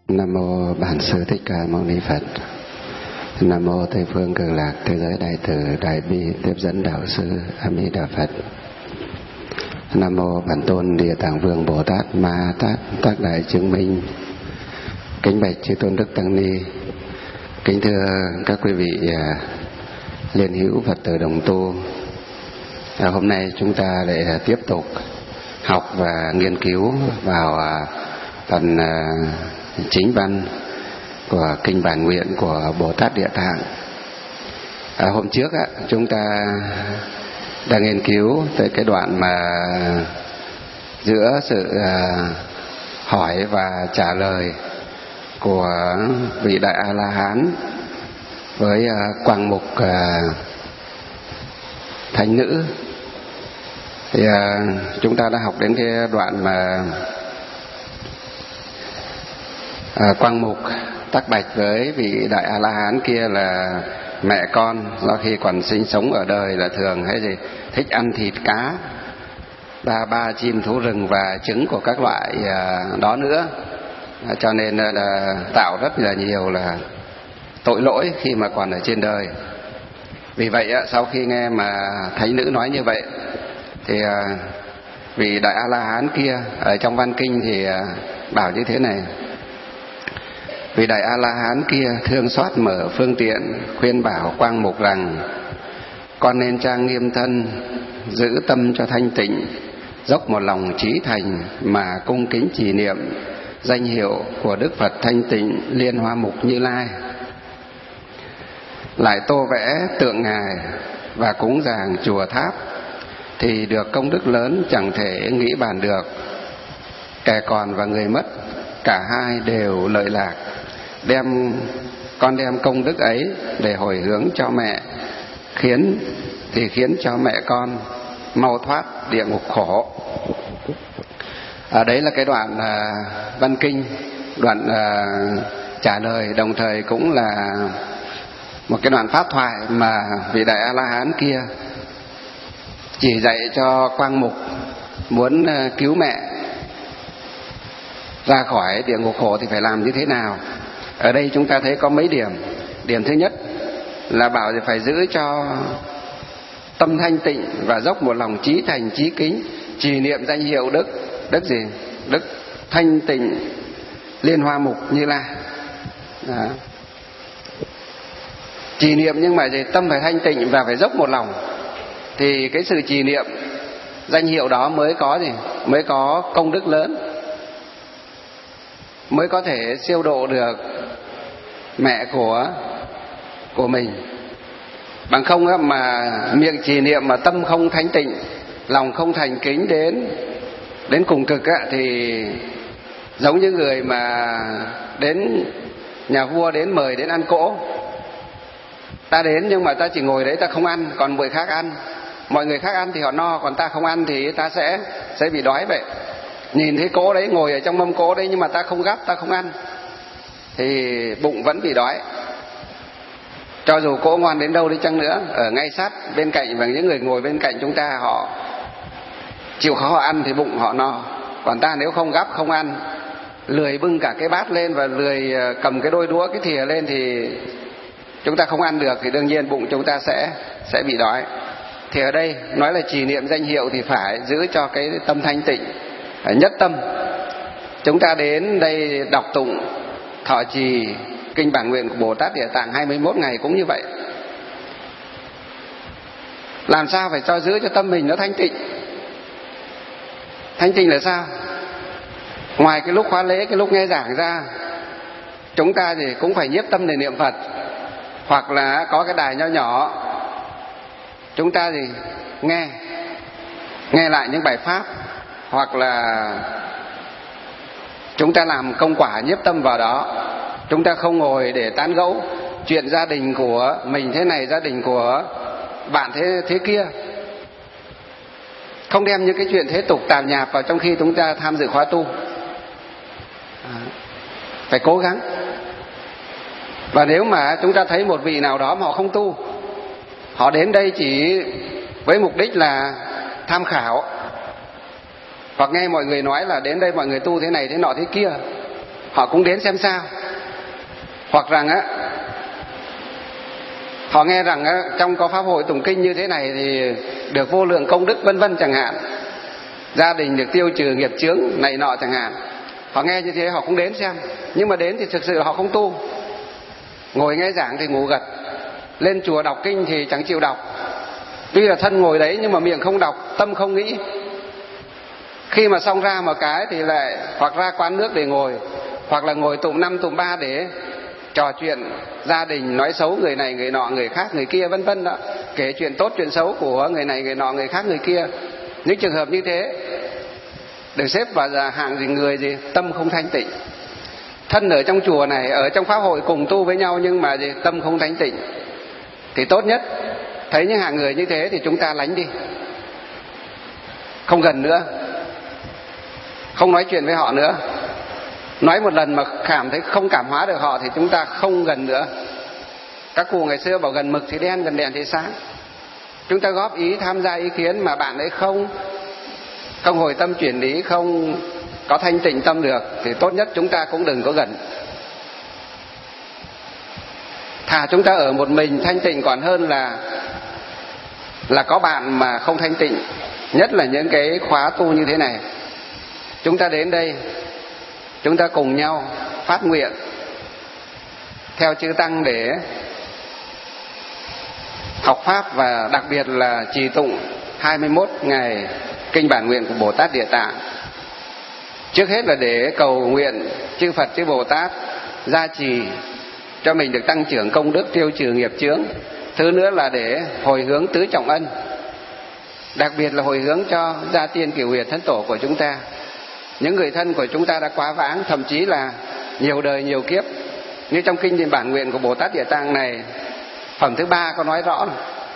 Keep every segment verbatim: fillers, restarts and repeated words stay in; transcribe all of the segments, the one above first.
Nam mô Bản Sư Thích Ca Mâu Ni Phật. Nam mô Tây Phương Cực Lạc Thế Giới Đại Từ Đại Bi Tiếp Dẫn Đạo Sư A Di Đà Phật. Nam mô Bản Tôn Địa Tạng Vương Bồ Tát Ma Tát Tác Đại Chứng Minh. Kính bạch chư tôn đức tăng ni, kính thưa các quý vị liên hữu Phật tử đồng tu. À, hôm nay chúng ta lại tiếp tục học và nghiên cứu vào phần chính văn của kinh bản nguyện của Bồ Tát Địa Tạng. À, hôm trước á, chúng ta đang nghiên cứu tới cái đoạn mà giữa sự à, hỏi và trả lời của vị Đại A La Hán với à, quang mục à, thánh nữ. Thì à, chúng ta đã học đến cái đoạn mà à, quang mục tác bạch với vị Đại A La Hán kia là mẹ con do khi còn sinh sống ở đời là thường hay gì thích ăn thịt cá, ba ba chim thú rừng và trứng của các loại à, đó nữa, à, cho nên là tạo rất là nhiều là tội lỗi khi mà còn ở trên đời. Vì vậy sau khi nghe mà thánh nữ nói như vậy thì à, vị Đại A La Hán kia ở trong văn kinh thì à, bảo như thế này: vị Đại A La Hán kia thương xót mở phương tiện khuyên bảo quang mục rằng: con nên trang nghiêm thân, giữ tâm cho thanh tịnh, dốc một lòng trí thành mà cung kính trì niệm danh hiệu của Đức Phật thanh tịnh Liên Hoa Mục Như Lai, lại tô vẽ tượng ngài và cúng dường chùa tháp thì được công đức lớn chẳng thể nghĩ bàn được. Kẻ còn và người mất cả hai đều lợi lạc. Đem con đem công đức ấy để hồi hướng cho mẹ, khiến thì khiến cho mẹ con mau thoát địa ngục khổ. Ở đấy là cái đoạn à, văn kinh, đoạn à, trả lời, đồng thời cũng là một cái đoạn pháp thoại mà vị Đại A La Hán kia chỉ dạy cho quang mục muốn à, cứu mẹ ra khỏi địa ngục khổ thì phải làm như thế nào. Ở đây chúng ta thấy có mấy điểm. Điểm thứ nhất là bảo thì phải giữ cho tâm thanh tịnh và dốc một lòng trí thành trí kính, trì niệm danh hiệu Đức Đức gì? Đức Thanh Tịnh Liên Hoa Mục Như Lai. Đó. Trì niệm nhưng mà gì? Tâm phải thanh tịnh và phải dốc một lòng. Thì cái sự trì niệm danh hiệu đó mới có gì? Mới có công đức lớn, mới có thể siêu độ được mẹ của của mình. Bằng không á, mà miệng trì niệm mà tâm không thanh tịnh, lòng không thành kính đến đến cùng cực á, thì giống như người mà đến nhà vua đến mời đến ăn cỗ. Ta đến nhưng mà ta chỉ ngồi đấy, ta không ăn, còn người khác ăn. Mọi người khác ăn thì họ no, còn ta không ăn thì ta sẽ sẽ bị đói vậy. Nhìn thấy cỗ đấy, ngồi ở trong mâm cỗ đấy nhưng mà ta không gắp, ta không ăn thì bụng vẫn bị đói. Cho dù cỗ ngon đến đâu đi chăng nữa, ở ngay sát bên cạnh và những người ngồi bên cạnh chúng ta họ chịu khó họ ăn thì bụng họ no. Còn ta nếu không gắp, không ăn, lười bưng cả cái bát lên và lười cầm cái đôi đũa, cái thìa lên thì chúng ta không ăn được, thì đương nhiên bụng chúng ta sẽ sẽ bị đói. Thì ở đây nói là trì niệm danh hiệu thì phải giữ cho cái tâm thanh tịnh, nhất tâm. Chúng ta đến đây đọc tụng thọ trì kinh bản nguyện của Bồ Tát Địa Tạng hai mươi mốt ngày cũng như vậy. Làm sao phải cho giữ cho tâm mình nó thanh tịnh. Thanh tịnh là sao? Ngoài cái lúc khóa lễ, cái lúc nghe giảng ra, chúng ta thì cũng phải nhiếp tâm để niệm Phật. Hoặc là có cái đài nho nhỏ, chúng ta thì nghe nghe lại những bài pháp, hoặc là chúng ta làm công quả nhiếp tâm vào đó. Chúng ta không ngồi để tán gẫu chuyện gia đình của mình thế này, gia đình của bạn thế thế kia. Không đem những cái chuyện thế tục tạp nhạp vào trong khi chúng ta tham dự khóa tu. À, phải cố gắng. Và nếu mà chúng ta thấy một vị nào đó mà họ không tu, họ đến đây chỉ với mục đích là tham khảo, hoặc nghe mọi người nói là đến đây mọi người tu thế này thế nọ thế kia, họ cũng đến xem sao. Hoặc rằng á, họ nghe rằng á, trong có pháp hội tụng kinh như thế này thì được vô lượng công đức vân vân chẳng hạn, gia đình được tiêu trừ nghiệp chướng này nọ chẳng hạn. Họ nghe như thế họ cũng đến xem, nhưng mà đến thì thực sự là họ không tu. Ngồi nghe giảng thì ngủ gật, lên chùa đọc kinh thì chẳng chịu đọc. Tuy là thân ngồi đấy nhưng mà miệng không đọc, tâm không nghĩ. Khi mà xong ra một cái thì lại hoặc ra quán nước để ngồi, hoặc là ngồi tụng năm tụng ba để trò chuyện gia đình, nói xấu người này người nọ, người khác người kia vân vân đó, kể chuyện tốt chuyện xấu của người này người nọ, người khác người kia. Những trường hợp như thế được xếp vào hạng gì? Người gì? Tâm không thanh tịnh. Thân ở trong chùa này, ở trong pháp hội cùng tu với nhau, nhưng mà gì? Tâm không thanh tịnh. Thì tốt nhất thấy những hạng người như thế thì chúng ta lánh đi, không gần nữa, không nói chuyện với họ nữa. Nói một lần mà cảm thấy không cảm hóa được họ thì chúng ta không gần nữa. Các cụ ngày xưa bảo gần mực thì đen, gần đèn thì sáng. Chúng ta góp ý tham gia ý kiến mà bạn ấy không không hồi tâm chuyển ý, không có thanh tịnh tâm được thì tốt nhất chúng ta cũng đừng có gần. Thà chúng ta ở một mình thanh tịnh còn hơn là là có bạn mà không thanh tịnh. Nhất là những cái khóa tu như thế này, chúng ta đến đây, chúng ta cùng nhau phát nguyện theo chư Tăng để học Pháp, và đặc biệt là trì tụng hai mươi mốt ngày kinh bản nguyện của Bồ Tát Địa Tạng. Trước hết là để cầu nguyện chư Phật chư Bồ Tát gia trì cho mình được tăng trưởng công đức, tiêu trừ nghiệp chướng. Thứ nữa là để hồi hướng tứ trọng ân, đặc biệt là hồi hướng cho gia tiên cửu huyền thân tổ của chúng ta. Những người thân của chúng ta đã quá vãng, thậm chí là nhiều đời nhiều kiếp. Như trong kinh bản nguyện của Bồ Tát Địa Tạng này, phẩm thứ ba có nói rõ,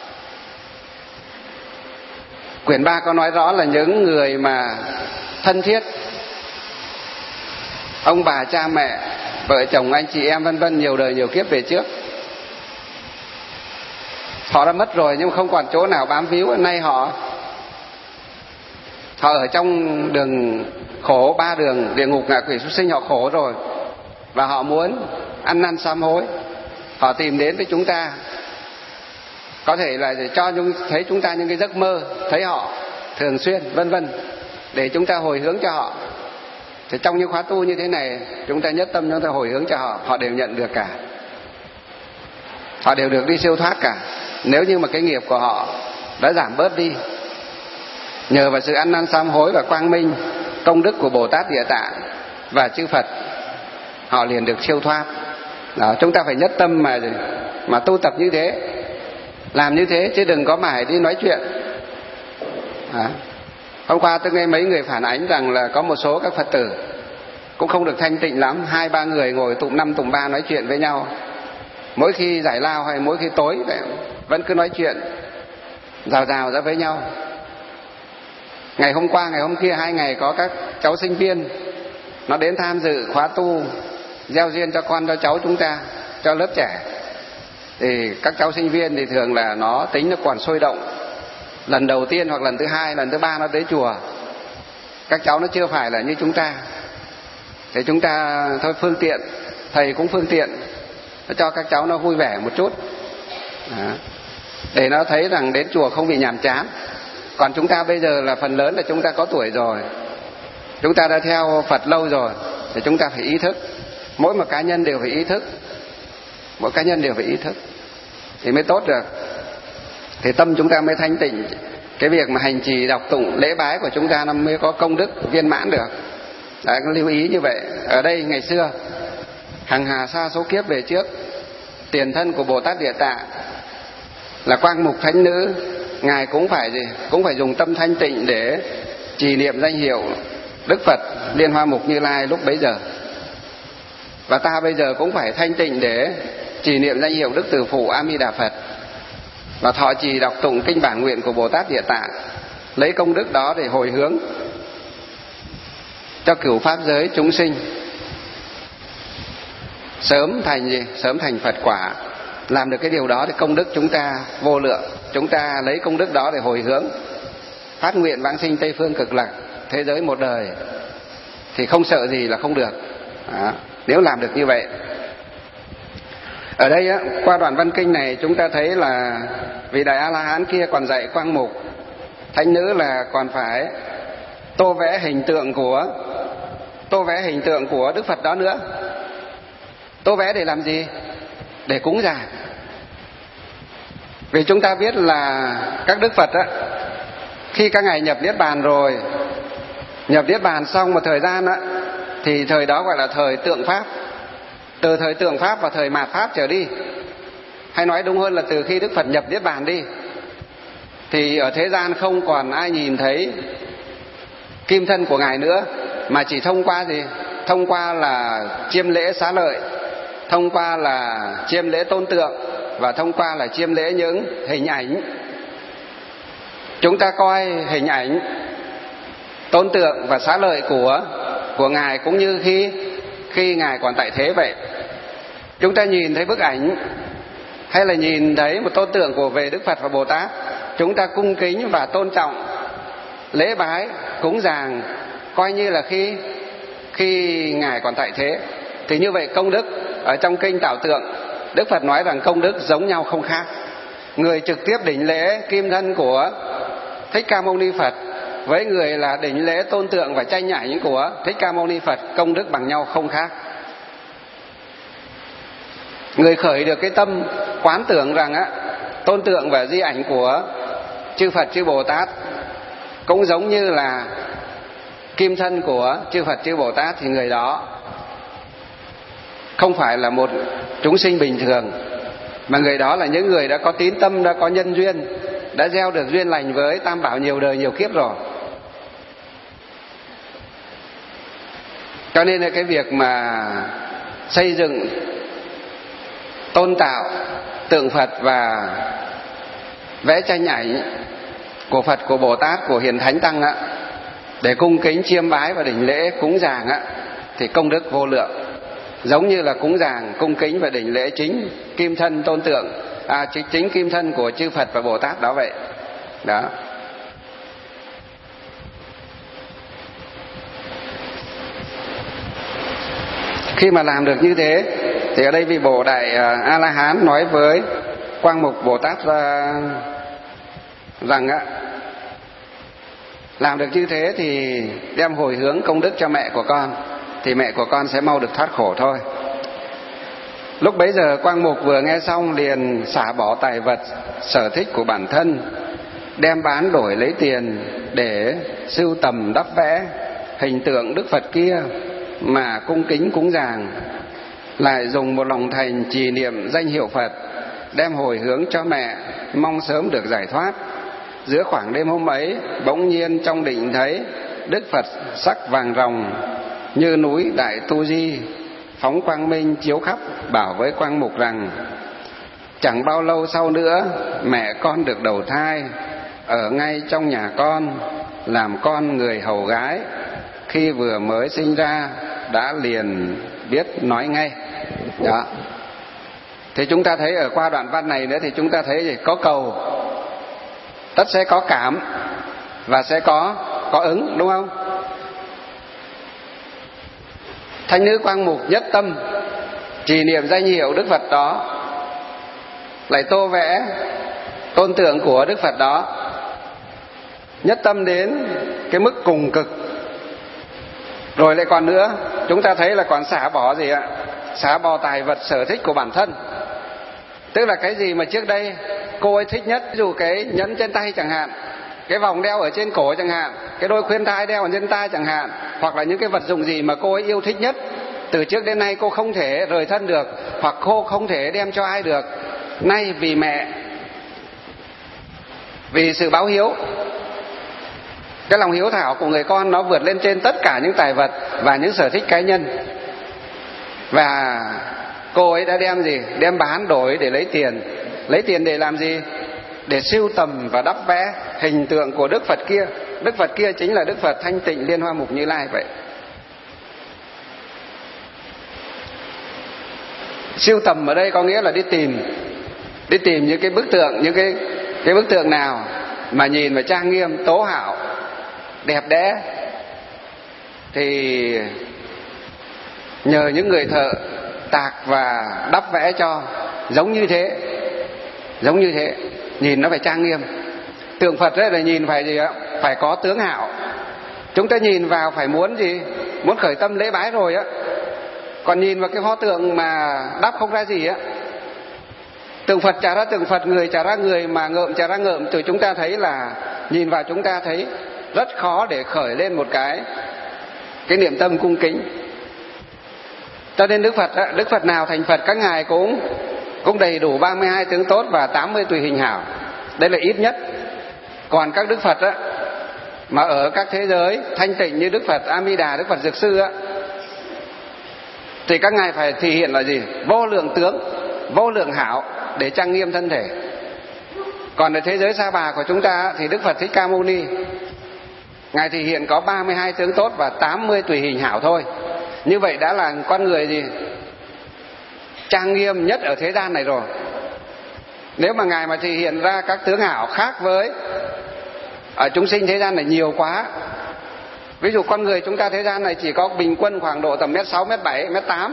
quyển ba có nói rõ là những người mà thân thiết, ông bà cha mẹ, vợ chồng anh chị em vân vân, nhiều đời nhiều kiếp về trước, họ đã mất rồi nhưng không còn chỗ nào bám víu. Nay họ họ ở trong đường khổ, ba đường địa ngục ngạ quỷ súc sinh, họ khổ rồi và họ muốn ăn năn sám hối. Họ tìm đến với chúng ta, có thể là để cho chúng thấy chúng ta những cái giấc mơ, thấy họ thường xuyên vân vân, để chúng ta hồi hướng cho họ. Thì trong những khóa tu như thế này, chúng ta nhất tâm chúng ta hồi hướng cho họ, họ đều nhận được cả, họ đều được đi siêu thoát cả. Nếu như mà cái nghiệp của họ đã giảm bớt đi, nhờ vào sự ăn năn sám hối và quang minh công đức của Bồ Tát Địa Tạng và chư Phật, họ liền được siêu thoát. Đó, chúng ta phải nhất tâm mà mà tu tập như thế, làm như thế, chứ đừng có mải đi nói chuyện. Đó. Hôm qua tôi nghe mấy người phản ánh rằng là có một số các Phật tử cũng không được thanh tịnh lắm, hai ba người ngồi tụng năm tụng ba nói chuyện với nhau, mỗi khi giải lao hay mỗi khi tối vẫn cứ nói chuyện rào rào ra với nhau. Ngày hôm qua, ngày hôm kia, hai ngày có các cháu sinh viên nó đến tham dự khóa tu gieo duyên cho con cho cháu chúng ta, cho lớp trẻ. Thì các cháu sinh viên thì thường là nó tính nó còn sôi động, lần đầu tiên hoặc lần thứ hai, lần thứ ba nó tới chùa. Các cháu nó chưa phải là như chúng ta, thì chúng ta thôi phương tiện, thầy cũng phương tiện, nó cho các cháu nó vui vẻ một chút. Đó. Để nó thấy rằng đến chùa không bị nhàm chán. Còn chúng ta bây giờ là phần lớn là chúng ta có tuổi rồi, chúng ta đã theo Phật lâu rồi, thì chúng ta phải ý thức, mỗi một cá nhân đều phải ý thức, mỗi cá nhân đều phải ý thức thì mới tốt được, thì tâm chúng ta mới thanh tịnh. Cái việc mà hành trì đọc tụng lễ bái của chúng ta nó mới có công đức viên mãn được. Đấy, lưu ý như vậy. Ở đây ngày xưa hằng hà sa số kiếp về trước, tiền thân của Bồ Tát Địa Tạng là Quang Mục Thánh Nữ, ngài cũng phải gì cũng phải dùng tâm thanh tịnh để trì niệm danh hiệu Đức Phật Liên Hoa Mục Như Lai lúc bấy giờ. Và ta bây giờ cũng phải thanh tịnh để trì niệm danh hiệu Đức Từ Phụ A Di Đà Phật và thọ trì đọc tụng kinh bản nguyện của Bồ Tát Địa Tạng, lấy công đức đó để hồi hướng cho cửu pháp giới chúng sinh sớm thành gì sớm thành Phật quả. Làm được cái điều đó thì công đức chúng ta vô lượng. Chúng ta lấy công đức đó để hồi hướng phát nguyện vãng sinh Tây Phương Cực Lạc, thế giới một đời, thì không sợ gì là không được. Đó. nếu làm được như vậy. Ở đây á, qua đoạn văn kinh này chúng ta thấy là vị đại A La Hán kia còn dạy Quang Mục thánh nữ là còn phải tô vẽ hình tượng của tô vẽ hình tượng của Đức Phật đó nữa. Tô vẽ để làm gì? Để cúng dường. Vì chúng ta biết là các Đức Phật á, khi các ngài nhập Niết Bàn rồi, nhập Niết Bàn xong một thời gian á, thì thời đó gọi là thời tượng Pháp. Từ thời tượng Pháp và thời mạt Pháp trở đi, hay nói đúng hơn là từ khi Đức Phật nhập Niết Bàn đi, thì ở thế gian không còn ai nhìn thấy kim thân của ngài nữa, mà chỉ thông qua gì? Thông qua là chiêm lễ xá lợi, thông qua là chiêm lễ tôn tượng, và thông qua là chiêm lễ những hình ảnh. Chúng ta coi hình ảnh tôn tượng và xá lợi của của ngài cũng như khi khi ngài còn tại thế vậy. Chúng ta nhìn thấy bức ảnh hay là nhìn thấy một tôn tượng của về Đức Phật và Bồ Tát, chúng ta cung kính và tôn trọng, lễ bái, cúng dường, coi như là khi khi ngài còn tại thế. Thì như vậy công đức ở trong kinh Tạo Tượng, Đức Phật nói rằng công đức giống nhau không khác. Người trực tiếp đảnh lễ kim thân của Thích Ca Mâu Ni Phật với người là đảnh lễ tôn tượng và tranh ảnh của Thích Ca Mâu Ni Phật, công đức bằng nhau không khác. Người khởi được cái tâm quán tưởng rằng á, tôn tượng và di ảnh của chư Phật chư Bồ Tát cũng giống như là kim thân của chư Phật chư Bồ Tát, thì người đó không phải là một chúng sinh bình thường, mà người đó là những người đã có tín tâm, đã có nhân duyên, đã gieo được duyên lành với Tam Bảo nhiều đời nhiều kiếp rồi. Cho nên là cái việc mà xây dựng tôn tạo tượng Phật và vẽ tranh ảnh của Phật, của Bồ Tát, của Hiền Thánh Tăng á, để cung kính chiêm bái và đảnh lễ cúng dường á, thì công đức vô lượng. Giống như là cúng dường, cung kính và đảnh lễ chính kim thân tôn tượng, à, chính, chính kim thân của chư Phật và Bồ Tát đó vậy. Đó. Khi mà làm được như thế, thì ở đây vị Bồ Đại A La Hán nói với Quang Mục Bồ Tát ra rằng á, làm được như thế thì đem hồi hướng công đức cho mẹ của con, thì mẹ của con sẽ mau được thoát khổ thôi. Lúc bấy giờ Quang Mục vừa nghe xong liền xả bỏ tài vật sở thích của bản thân, đem bán đổi lấy tiền để sưu tầm đắp vẽ hình tượng Đức Phật kia mà cung kính cúng dường, lại dùng một lòng thành trì niệm danh hiệu Phật, đem hồi hướng cho mẹ, mong sớm được giải thoát. Giữa khoảng đêm hôm ấy, bỗng nhiên trong định thấy Đức Phật sắc vàng ròng như núi Đại Tu Di, phóng quang minh chiếu khắp, bảo với Quang Mục rằng: chẳng bao lâu sau nữa mẹ con được đầu thai, ở ngay trong nhà con, làm con người hầu gái. Khi vừa mới sinh ra đã liền biết nói ngay. Đó. Thì chúng ta thấy ở qua đoạn văn này nữa, thì chúng ta thấy gì? Có cầu tất sẽ có cảm và sẽ có có ứng, đúng không? Thánh nữ Quang Mục nhất tâm trì niệm danh hiệu Đức Phật đó, lại tô vẽ tôn tượng của Đức Phật đó, nhất tâm đến cái mức cùng cực. Rồi lại còn nữa, chúng ta thấy là còn xả bỏ gì ạ? Xả bỏ tài vật sở thích của bản thân. Tức là cái gì mà trước đây cô ấy thích nhất, ví dụ cái nhẫn trên tay chẳng hạn, cái vòng đeo ở trên cổ chẳng hạn, cái đôi khuyên thai đeo ở trên tai chẳng hạn, hoặc là những cái vật dụng gì mà cô ấy yêu thích nhất, từ trước đến nay cô không thể rời thân được, hoặc cô không thể đem cho ai được. Nay vì mẹ, vì sự báo hiếu, cái lòng hiếu thảo của người con nó vượt lên trên tất cả những tài vật và những sở thích cá nhân. Và cô ấy đã đem gì? Đem bán đổi để lấy tiền. Lấy tiền để làm gì? Để sưu tầm và đắp vẽ hình tượng của Đức Phật kia. Đức Phật kia chính là Đức Phật Thanh Tịnh Liên Hoa Mục Như Lai vậy. Sưu tầm ở đây có nghĩa là đi tìm, đi tìm những cái bức tượng, những cái cái bức tượng nào mà nhìn mà trang nghiêm, tố hảo, đẹp đẽ, thì nhờ những người thợ tạc và đắp vẽ cho, giống như thế, giống như thế, nhìn nó phải trang nghiêm. Tượng Phật ấy là nhìn phải gì ạ? Phải có tướng hảo. Chúng ta nhìn vào phải muốn gì? Muốn khởi tâm lễ bái rồi á. Còn nhìn vào cái pho tượng mà đắp không ra gì á, tượng Phật chả ra tượng Phật, người chả ra người, mà ngợm chả ra ngợm, từ chúng ta thấy là nhìn vào chúng ta thấy rất khó để khởi lên một cái cái niệm tâm cung kính. Cho nên Đức Phật á, Đức Phật nào thành Phật các ngài cũng cũng đầy đủ ba mươi hai tướng tốt và tám mươi tùy hình hảo. Đây là ít nhất. Còn các Đức Phật á, mà ở các thế giới thanh tịnh như Đức Phật A Di Đà, Đức Phật Dược Sư á, thì các ngài phải thể hiện là gì? Vô lượng tướng, vô lượng hảo để trang nghiêm thân thể. Còn ở thế giới Sa Bà của chúng ta thì Đức Phật Thích Ca Mâu Ni, ngài thể hiện có ba mươi hai tướng tốt và tám mươi tùy hình hảo thôi. Như vậy đã là con người gì? Trang nghiêm nhất ở thế gian này rồi. Nếu mà ngài mà thể hiện ra các tướng hảo khác với ở chúng sinh thế gian này nhiều quá. Ví dụ con người chúng ta thế gian này chỉ có bình quân khoảng độ tầm mét sáu, mét bảy, mét tám.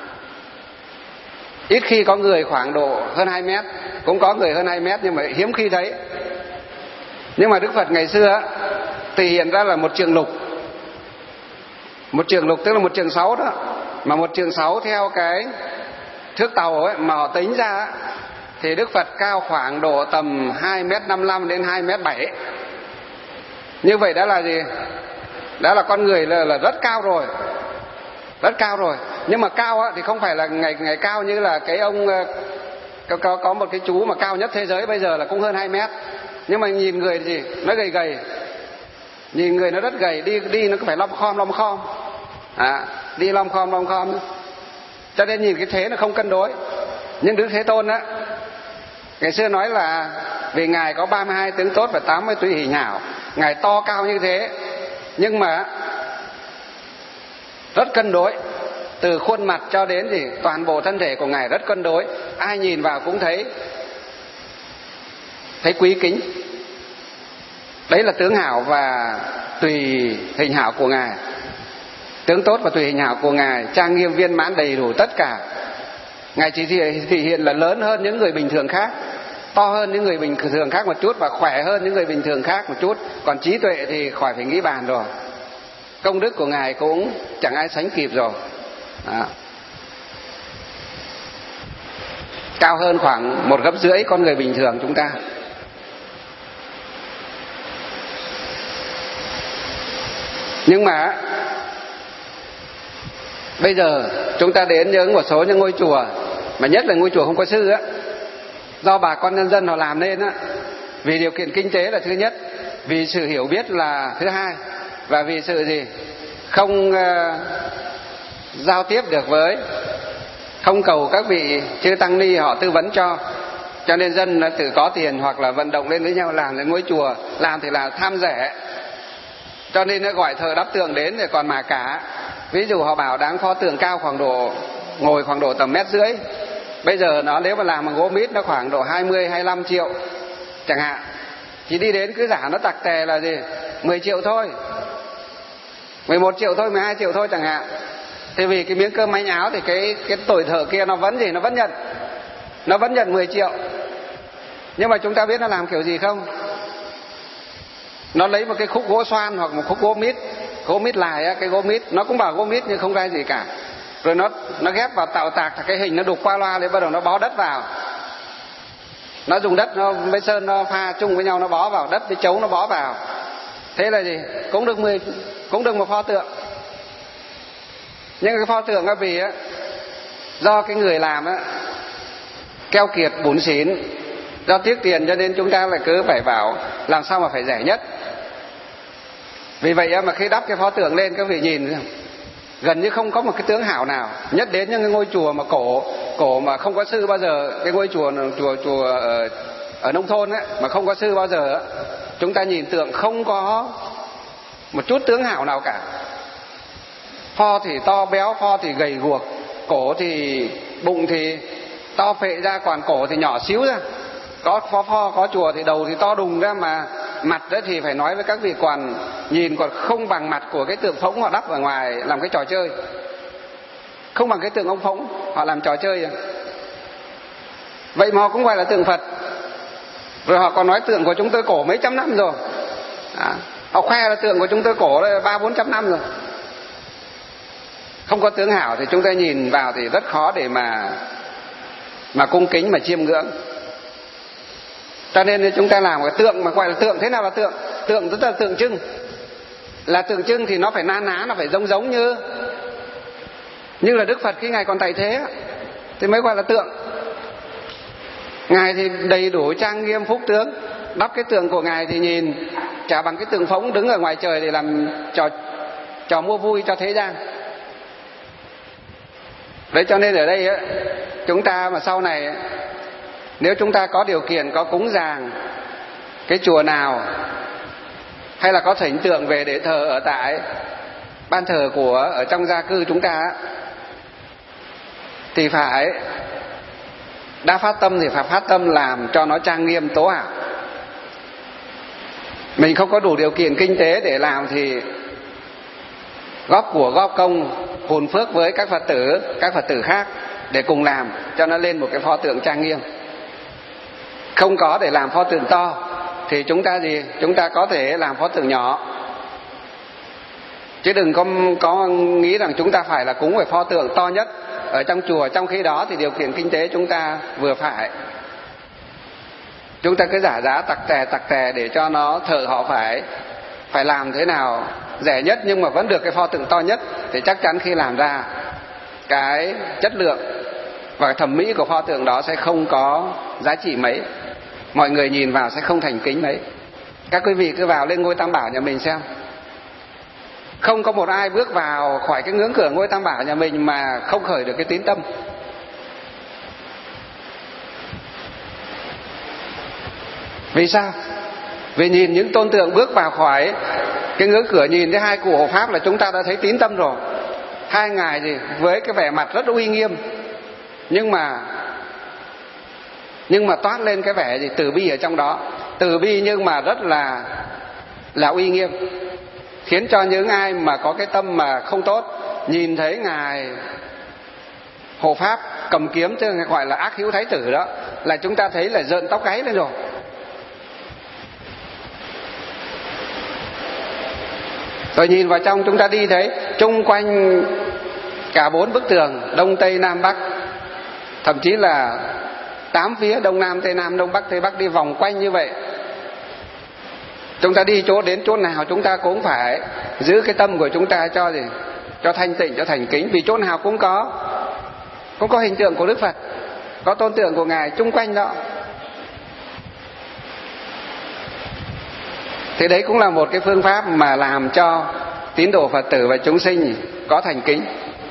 Ít khi có người khoảng độ hơn hai mét. Cũng có người hơn hai mét nhưng mà hiếm khi thấy. Nhưng mà Đức Phật ngày xưa thể hiện ra là một trường lục. Một trường lục tức là một trường sáu đó. Mà một trường sáu theo cái thước tàu ấy mà họ tính ra thì Đức Phật cao khoảng độ tầm hai mét năm mươi lăm đến hai mét bảy. Như vậy đã là gì? Đã là con người là, là rất cao rồi. Rất cao rồi. Nhưng mà cao á, thì không phải là ngày ngày cao như là cái ông có, có, có một cái chú mà cao nhất thế giới bây giờ là cũng hơn hai mét. Nhưng mà nhìn người gì? Nó gầy gầy. Nhìn người nó rất gầy. Đi đi nó phải lom khom lom khom à, đi lom khom lom khom. Cho nên nhìn cái thế nó không cân đối. Nhưng Đức Thế Tôn á, ngày xưa nói là vì ngài có ba mươi hai tướng tốt và tám mươi tùy hình hảo. Ngài to cao như thế nhưng mà rất cân đối. Từ khuôn mặt cho đến gì toàn bộ thân thể của ngài rất cân đối. Ai nhìn vào cũng thấy thấy quý kính. Đấy là tướng hảo và tùy hình hảo của ngài. Tướng tốt và tùy hình hảo của ngài trang nghiêm viên mãn đầy đủ tất cả. Ngài chỉ thể hiện là lớn hơn những người bình thường khác, to hơn những người bình thường khác một chút và khỏe hơn những người bình thường khác một chút. Còn trí tuệ thì khỏi phải nghĩ bàn rồi. Công đức của ngài cũng chẳng ai sánh kịp rồi. Đó. Cao hơn khoảng một gấp rưỡi con người bình thường chúng ta. Nhưng mà bây giờ chúng ta đến những một số những ngôi chùa, mà nhất là ngôi chùa không có sư á, do bà con nhân dân họ làm nên á, vì điều kiện kinh tế là thứ nhất, vì sự hiểu biết là thứ hai, và vì sự gì không uh, giao tiếp được với, không cầu các vị chư tăng ni họ tư vấn cho, cho nên dân nó tự có tiền hoặc là vận động lên với nhau làm lên ngôi chùa. Làm thì là tham rẻ, cho nên nó gọi thợ đắp tường đến rồi còn mà cả. Ví dụ họ bảo đáng pho tượng cao khoảng độ, ngồi khoảng độ tầm mét rưỡi. Bây giờ nó nếu mà làm bằng gỗ mít nó khoảng độ hai mươi, hai mươi lăm triệu chẳng hạn. Chỉ đi đến cứ giả nó tặc tè là gì mười triệu thôi, mười một triệu thôi, mười hai triệu thôi chẳng hạn. Thì vì cái miếng cơm manh áo thì cái cái tuổi thợ kia nó vẫn gì, nó vẫn nhận, nó vẫn nhận mười triệu. Nhưng mà chúng ta biết nó làm kiểu gì không? Nó lấy một cái khúc gỗ xoan hoặc một khúc gỗ mít, gỗ mít lài á, cái gỗ mít nó cũng bảo gỗ mít nhưng không ra gì cả. Rồi nó nó ghép vào tạo tạc cái hình nó đục qua loa để bắt đầu nó bó đất vào. Nó dùng đất nó với sơn nó pha chung với nhau, nó bó vào đất với chấu nó bó vào. Thế là gì? Cũng được mười, cũng được một pho tượng. Nhưng cái pho tượng á, vì á do cái người làm á keo kiệt bủn xỉn, do tiếc tiền cho nên chúng ta lại cứ phải bảo làm sao mà phải rẻ nhất. Vì vậy á, mà khi đắp cái pho tượng lên các vị nhìn gần như không có một cái tướng hảo nào. Nhất đến những cái ngôi chùa mà cổ cổ mà không có sư bao giờ, cái ngôi chùa chùa chùa ở, ở nông thôn ấy mà không có sư bao giờ ấy, chúng ta nhìn tượng không có một chút tướng hảo nào cả. Pho thì to béo, pho thì gầy guộc, cổ thì bụng thì to phệ ra, còn cổ thì nhỏ xíu ra. Có pho pho có chùa thì đầu thì to đùng ra, mà mặt đó thì phải nói với các vị còn nhìn còn không bằng mặt của cái tượng phỗng họ đắp ở ngoài làm cái trò chơi. không bằng cái tượng ông Phỗng, họ làm trò chơi à. Vậy mà họ cũng gọi là tượng Phật. Rồi họ còn nói tượng của chúng tôi cổ mấy trăm năm rồi. À, họ khoe là tượng của chúng tôi cổ là ba bốn trăm năm rồi. Không có tướng hảo thì chúng ta nhìn vào thì rất khó để mà mà cung kính, mà chiêm ngưỡng. Cho nên chúng ta làm cái tượng mà gọi là tượng. Thế nào là tượng? Tượng rất là tượng trưng. Là tượng trưng thì nó phải na ná, nó phải giống giống như như là Đức Phật khi Ngài còn tại thế thì mới gọi là tượng. Ngài thì đầy đủ trang nghiêm phúc tướng. Đắp cái tượng của Ngài thì nhìn chả bằng cái tượng Phỗng đứng ở ngoài trời để làm trò trò mua vui cho thế gian. Đấy, cho nên ở đây á, chúng ta mà sau này nếu chúng ta có điều kiện, có cúng dường cái chùa nào, hay là có thỉnh tượng về để thờ ở tại ban thờ của ở trong gia cư chúng ta, thì phải đã phát tâm thì phải phát tâm làm cho nó trang nghiêm tố hảo. Mình không có đủ điều kiện kinh tế để làm thì góp của góp công hùn phước với các Phật tử, các Phật tử khác để cùng làm cho nó lên một cái pho tượng trang nghiêm. Không có để làm pho tượng to thì chúng ta gì? Chúng ta có thể làm pho tượng nhỏ. Chứ đừng có, có nghĩ rằng chúng ta phải là cúng về pho tượng to nhất ở trong chùa, trong khi đó thì điều kiện kinh tế chúng ta vừa phải. Chúng ta cứ giả giá tặc tè tặc tè để cho nó thờ họ phải phải làm thế nào rẻ nhất nhưng mà vẫn được cái pho tượng to nhất, thì chắc chắn khi làm ra cái chất lượng và thẩm mỹ của pho tượng đó sẽ không có giá trị mấy. Mọi người nhìn vào sẽ không thành kính mấy. Các quý vị cứ vào lên ngôi Tam Bảo nhà mình xem, không có một ai bước vào khỏi cái ngưỡng cửa ngôi Tam Bảo nhà mình mà không khởi được cái tín tâm. Vì sao? Vì nhìn những tôn tượng bước vào khỏi cái ngưỡng cửa, nhìn thấy hai cụ hộ pháp là chúng ta đã thấy tín tâm rồi. Hai ngài gì với cái vẻ mặt rất uy nghiêm, nhưng mà nhưng mà toát lên cái vẻ gì từ bi ở trong đó. Từ bi nhưng mà rất là là uy nghiêm, khiến cho những ai mà có cái tâm mà không tốt nhìn thấy ngài hộ pháp cầm kiếm, chứ gọi là ác hữu thái tử đó, là chúng ta thấy là rợn tóc gáy lên rồi. Rồi nhìn vào trong chúng ta đi thấy chung quanh cả bốn bức tường đông tây nam bắc, thậm chí là tám phía đông nam tây nam đông bắc tây bắc, đi vòng quanh như vậy. Chúng ta đi chỗ đến chỗ nào chúng ta cũng phải giữ cái tâm của chúng ta cho gì? Cho thanh tịnh, cho thành kính. Vì chỗ nào cũng có cũng có hình tượng của Đức Phật, có tôn tượng của Ngài chung quanh đó. Thì đấy cũng là một cái phương pháp mà làm cho tín đồ Phật tử và chúng sinh có thành kính.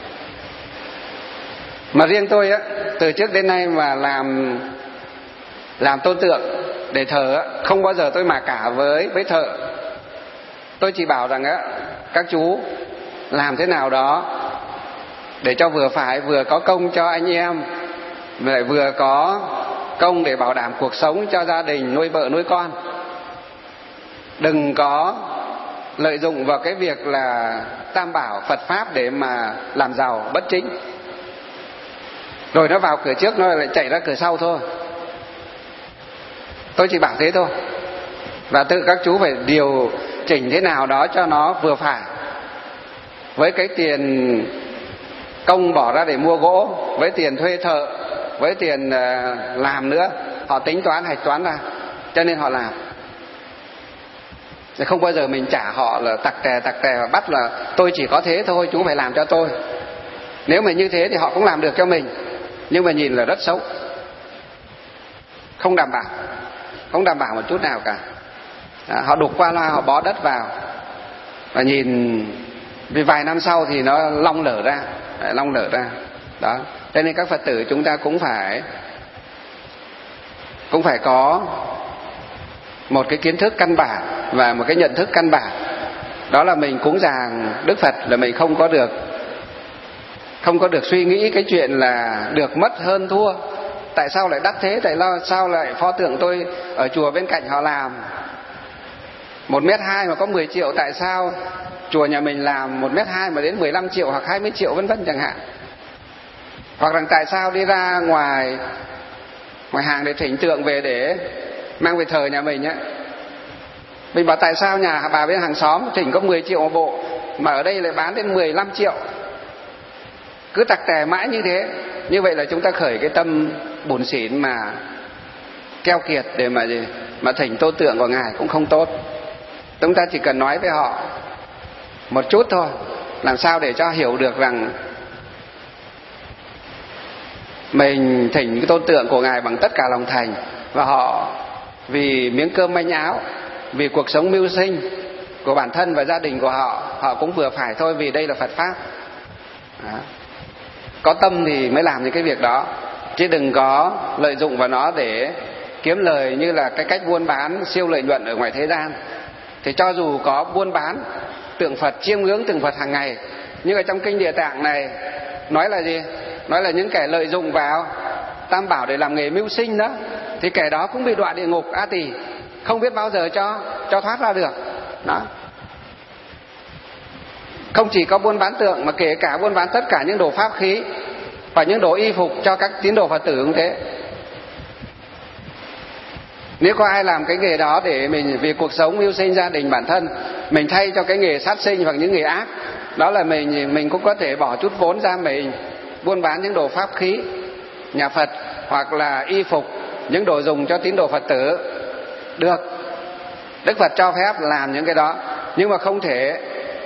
Mà riêng tôi á, từ trước đến nay mà làm làm tôn tượng để thờ á, không bao giờ tôi mà cả với với thợ. Tôi chỉ bảo rằng á, các chú làm thế nào đó để cho vừa phải, vừa có công cho anh em, lại vừa có công để bảo đảm cuộc sống cho gia đình, nuôi vợ nuôi con. Đừng có lợi dụng vào cái việc là Tam Bảo Phật Pháp để mà làm giàu bất chính, rồi nó vào cửa trước nó lại chạy ra cửa sau thôi. Tôi chỉ bảo thế thôi. Và tự các chú phải điều chỉnh thế nào đó cho nó vừa phải. Với cái tiền công bỏ ra để mua gỗ, với tiền thuê thợ, với tiền làm nữa, họ tính toán hạch toán ra, cho nên họ làm. Không bao giờ mình trả họ là tặc tè tặc tè và bắt là tôi chỉ có thế thôi, chú phải làm cho tôi. Nếu mà như thế thì họ cũng làm được cho mình, nhưng mà nhìn là rất xấu, không đảm bảo, không đảm bảo một chút nào cả. À, họ đục qua loa, họ bó đất vào và nhìn vì vài năm sau thì nó long lở ra, long lở ra đó. Cho nên các Phật tử chúng ta cũng phải cũng phải có một cái kiến thức căn bản và một cái nhận thức căn bản, đó là mình cúng dường Đức Phật là mình không có được không có được suy nghĩ cái chuyện là được mất hơn thua. Tại sao lại đắt thế? Tại sao lại pho tượng tôi ở chùa bên cạnh họ làm một mét hai mà có mười triệu, tại sao chùa nhà mình làm một mét hai mà đến mười lăm triệu hoặc hai mươi triệu vân vân chẳng hạn. Hoặc rằng tại sao đi ra ngoài ngoài hàng để thỉnh tượng về để mang về thờ nhà mình á. Mình bảo tại sao nhà bà bên hàng xóm thỉnh có mười triệu một bộ mà ở đây lại bán đến mười lăm triệu. Cứ tặc tè mãi như thế. Như vậy là chúng ta khởi cái tâm bủn xỉn mà keo kiệt để mà gì mà thỉnh tô tượng của Ngài cũng không tốt. Chúng ta chỉ cần nói với họ một chút thôi, làm sao để cho hiểu được rằng mình thỉnh cái tôn tượng của Ngài bằng tất cả lòng thành, và họ vì miếng cơm manh áo, vì cuộc sống mưu sinh của bản thân và gia đình của họ, họ cũng vừa phải thôi, vì đây là Phật pháp. Đó. Có tâm thì mới làm những cái việc đó, chứ đừng có lợi dụng vào nó để kiếm lời như là cái cách buôn bán siêu lợi nhuận ở ngoài thế gian. Thì cho dù có buôn bán tượng Phật, chiêm ngưỡng tượng Phật hàng ngày, nhưng ở trong kinh Địa Tạng này nói là gì? Nói là những kẻ lợi dụng vào tam bảo để làm nghề mưu sinh đó, thì kẻ đó cũng bị đọa địa ngục A Tỳ, không biết bao giờ cho cho thoát ra được. Đó. Không chỉ có buôn bán tượng mà kể cả buôn bán tất cả những đồ pháp khí và những đồ y phục cho các tín đồ Phật tử cũng thế. Nếu có ai làm cái nghề đó để mình vì cuộc sống mưu sinh gia đình bản thân, mình thay cho cái nghề sát sinh hoặc những nghề ác, đó là mình mình cũng có thể bỏ chút vốn ra mình buôn bán những đồ pháp khí nhà Phật hoặc là y phục, những đồ dùng cho tín đồ Phật tử được. Đức Phật cho phép làm những cái đó, nhưng mà không thể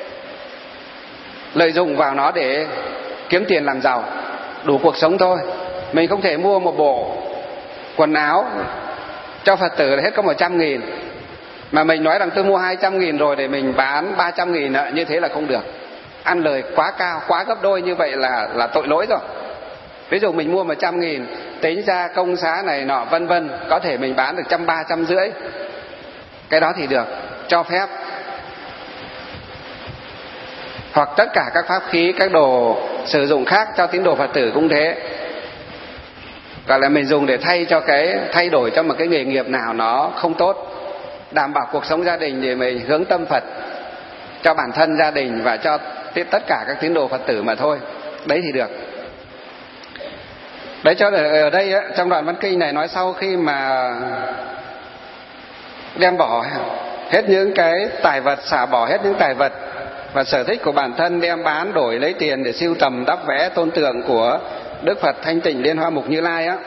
lợi dụng vào nó để kiếm tiền làm giàu, đủ cuộc sống thôi. Mình không thể mua một bộ quần áo cho Phật tử là hết có một trăm nghìn, mà mình nói rằng tôi mua hai trăm nghìn rồi để mình bán ba trăm nghìn nữa, như thế là không được. Ăn lời quá cao, quá gấp đôi như vậy là là tội lỗi rồi. Ví dụ mình mua một trăm nghìn, tính ra công xá này nọ vân vân, có thể mình bán được trăm ba, trăm rưỡi. Cái đó thì được, cho phép. Hoặc tất cả các pháp khí, các đồ sử dụng khác cho tín đồ Phật tử cũng thế. Gọi là mình dùng để thay cho cái thay đổi cho một cái nghề nghiệp nào nó không tốt, đảm bảo cuộc sống gia đình để mình hướng tâm Phật cho bản thân, gia đình và cho tất cả các tín đồ Phật tử mà thôi. Đấy thì được. Đấy, cho ở đây á, trong đoạn văn kinh này nói sau khi mà đem bỏ hết những cái tài vật, xả bỏ hết những tài vật và sở thích của bản thân, đem bán đổi lấy tiền để sưu tầm đắp vẽ tôn tượng của Đức Phật Thanh Tịnh Liên Hoa Mục Như Lai á,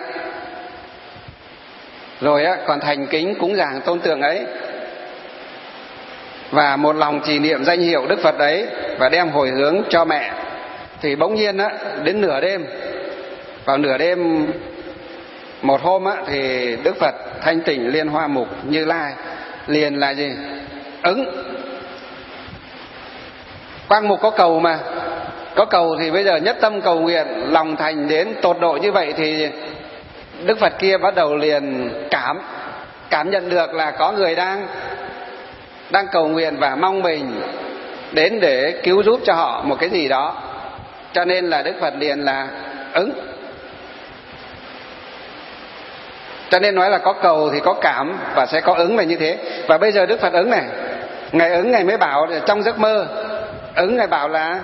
rồi á còn thành kính cúng dường tôn tượng ấy và một lòng trì niệm danh hiệu Đức Phật ấy và đem hồi hướng cho mẹ, thì bỗng nhiên á đến nửa đêm, vào nửa đêm một hôm á, thì Đức Phật Thanh Tịnh Liên Hoa Mục Như Lai liền là gì? Ứng. Quang mục có cầu mà, có cầu thì bây giờ nhất tâm cầu nguyện, lòng thành đến tột độ như vậy, thì Đức Phật kia bắt đầu liền cảm cảm nhận được là có người đang đang cầu nguyện và mong mình đến để cứu giúp cho họ một cái gì đó, cho nên là Đức Phật liền là ứng. Cho nên nói là có cầu thì có cảm và sẽ có ứng là như thế. Và bây giờ Đức Phật ứng này, Ngài ứng, Ngài mới bảo trong giấc mơ, ứng Ngài bảo là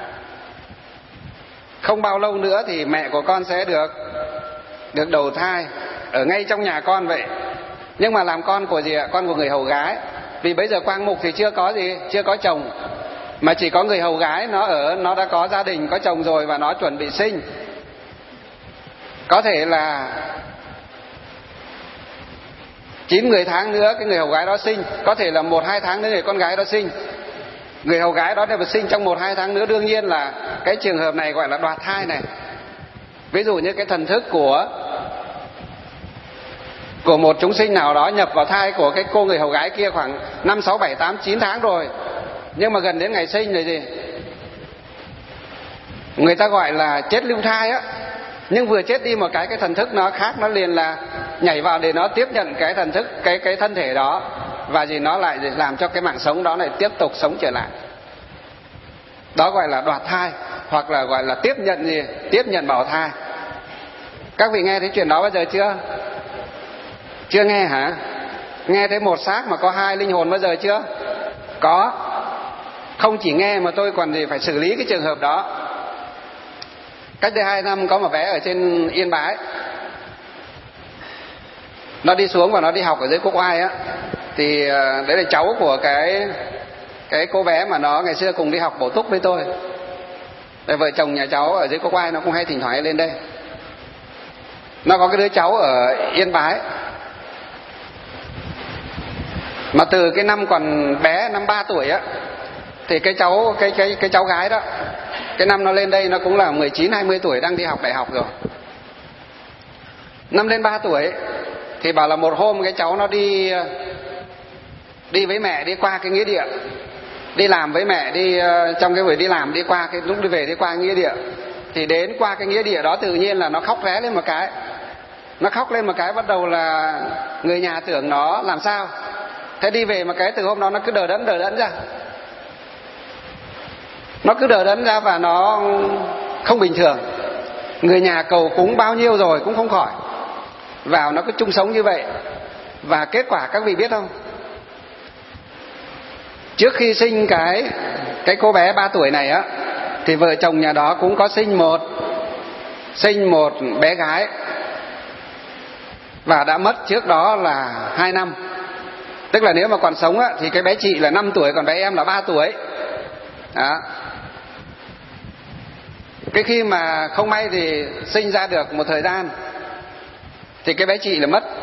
không bao lâu nữa thì mẹ của con sẽ được được đầu thai ở ngay trong nhà con vậy. Nhưng mà làm con của gì ạ? Con của người hầu gái. Vì bây giờ Quang Mục thì chưa có gì, chưa có chồng, mà chỉ có người hầu gái, nó ở nó đã có gia đình, có chồng rồi và nó chuẩn bị sinh. Có thể là chín mười tháng nữa cái người hầu gái đó sinh, có thể là một hai tháng nữa người con gái đó sinh. Người hầu gái đó nếu sinh trong một hai tháng nữa, đương nhiên là cái trường hợp này gọi là đoạt thai này. Ví dụ như cái thần thức của của một chúng sinh nào đó nhập vào thai của cái cô người hầu gái kia khoảng năm, sáu, bảy, tám, chín tháng rồi, nhưng mà gần đến ngày sinh rồi gì, người ta gọi là chết lưu thai á. Nhưng vừa chết đi một cái, cái thần thức nó khác, nó liền là nhảy vào để nó tiếp nhận cái thần thức, cái cái thân thể đó, và gì nó lại làm cho cái mạng sống đó lại tiếp tục sống trở lại. Đó gọi là đoạt thai, hoặc là gọi là tiếp nhận gì, tiếp nhận bảo thai. Các vị nghe thấy chuyện đó bao giờ chưa? Chưa nghe hả? Nghe thấy một xác mà có hai linh hồn bao giờ chưa? Có. Không chỉ nghe mà tôi còn gì phải xử lý cái trường hợp đó. Cách đây hai năm có một bé ở trên Yên Bái, nó đi xuống và nó đi học ở dưới Quốc Oai á. Thì đấy là cháu của cái cái cô bé mà nó ngày xưa cùng đi học bổ túc với tôi. Để vợ chồng nhà cháu ở dưới Quốc Oai nó cũng hay thỉnh thoảng lên đây. Nó có cái đứa cháu ở Yên Bái, mà từ cái năm còn bé, năm ba tuổi á, thì cái cháu cái cái cái cháu gái đó, cái năm nó lên đây nó cũng là mười chín hai mươi tuổi, đang đi học đại học rồi. Năm lên ba tuổi thì bảo là một hôm cái cháu nó đi đi với mẹ đi qua cái nghĩa địa, đi làm với mẹ, đi trong cái buổi đi làm đi qua cái lúc đi về đi qua nghĩa địa, thì đến qua cái nghĩa địa đó tự nhiên là nó khóc ré lên một cái. Nó khóc lên một cái, bắt đầu là người nhà tưởng nó làm sao. Thế đi về một cái, từ hôm đó nó cứ đờ đẫn đờ đẫn ra. Nó cứ đờ đẫn ra và nó không bình thường. Người nhà cầu cúng bao nhiêu rồi cũng không khỏi. Vào nó cứ chung sống như vậy. Và kết quả các vị biết không? Trước khi sinh cái cái cô bé ba tuổi này á, thì vợ chồng nhà đó cũng có sinh một sinh một bé gái, và đã mất trước đó là hai năm. Tức là nếu mà còn sống á, thì cái bé chị là năm tuổi, còn bé em là ba tuổi. Đó. Cái khi mà không may thì sinh ra được một thời gian, thì cái bé chị là mất.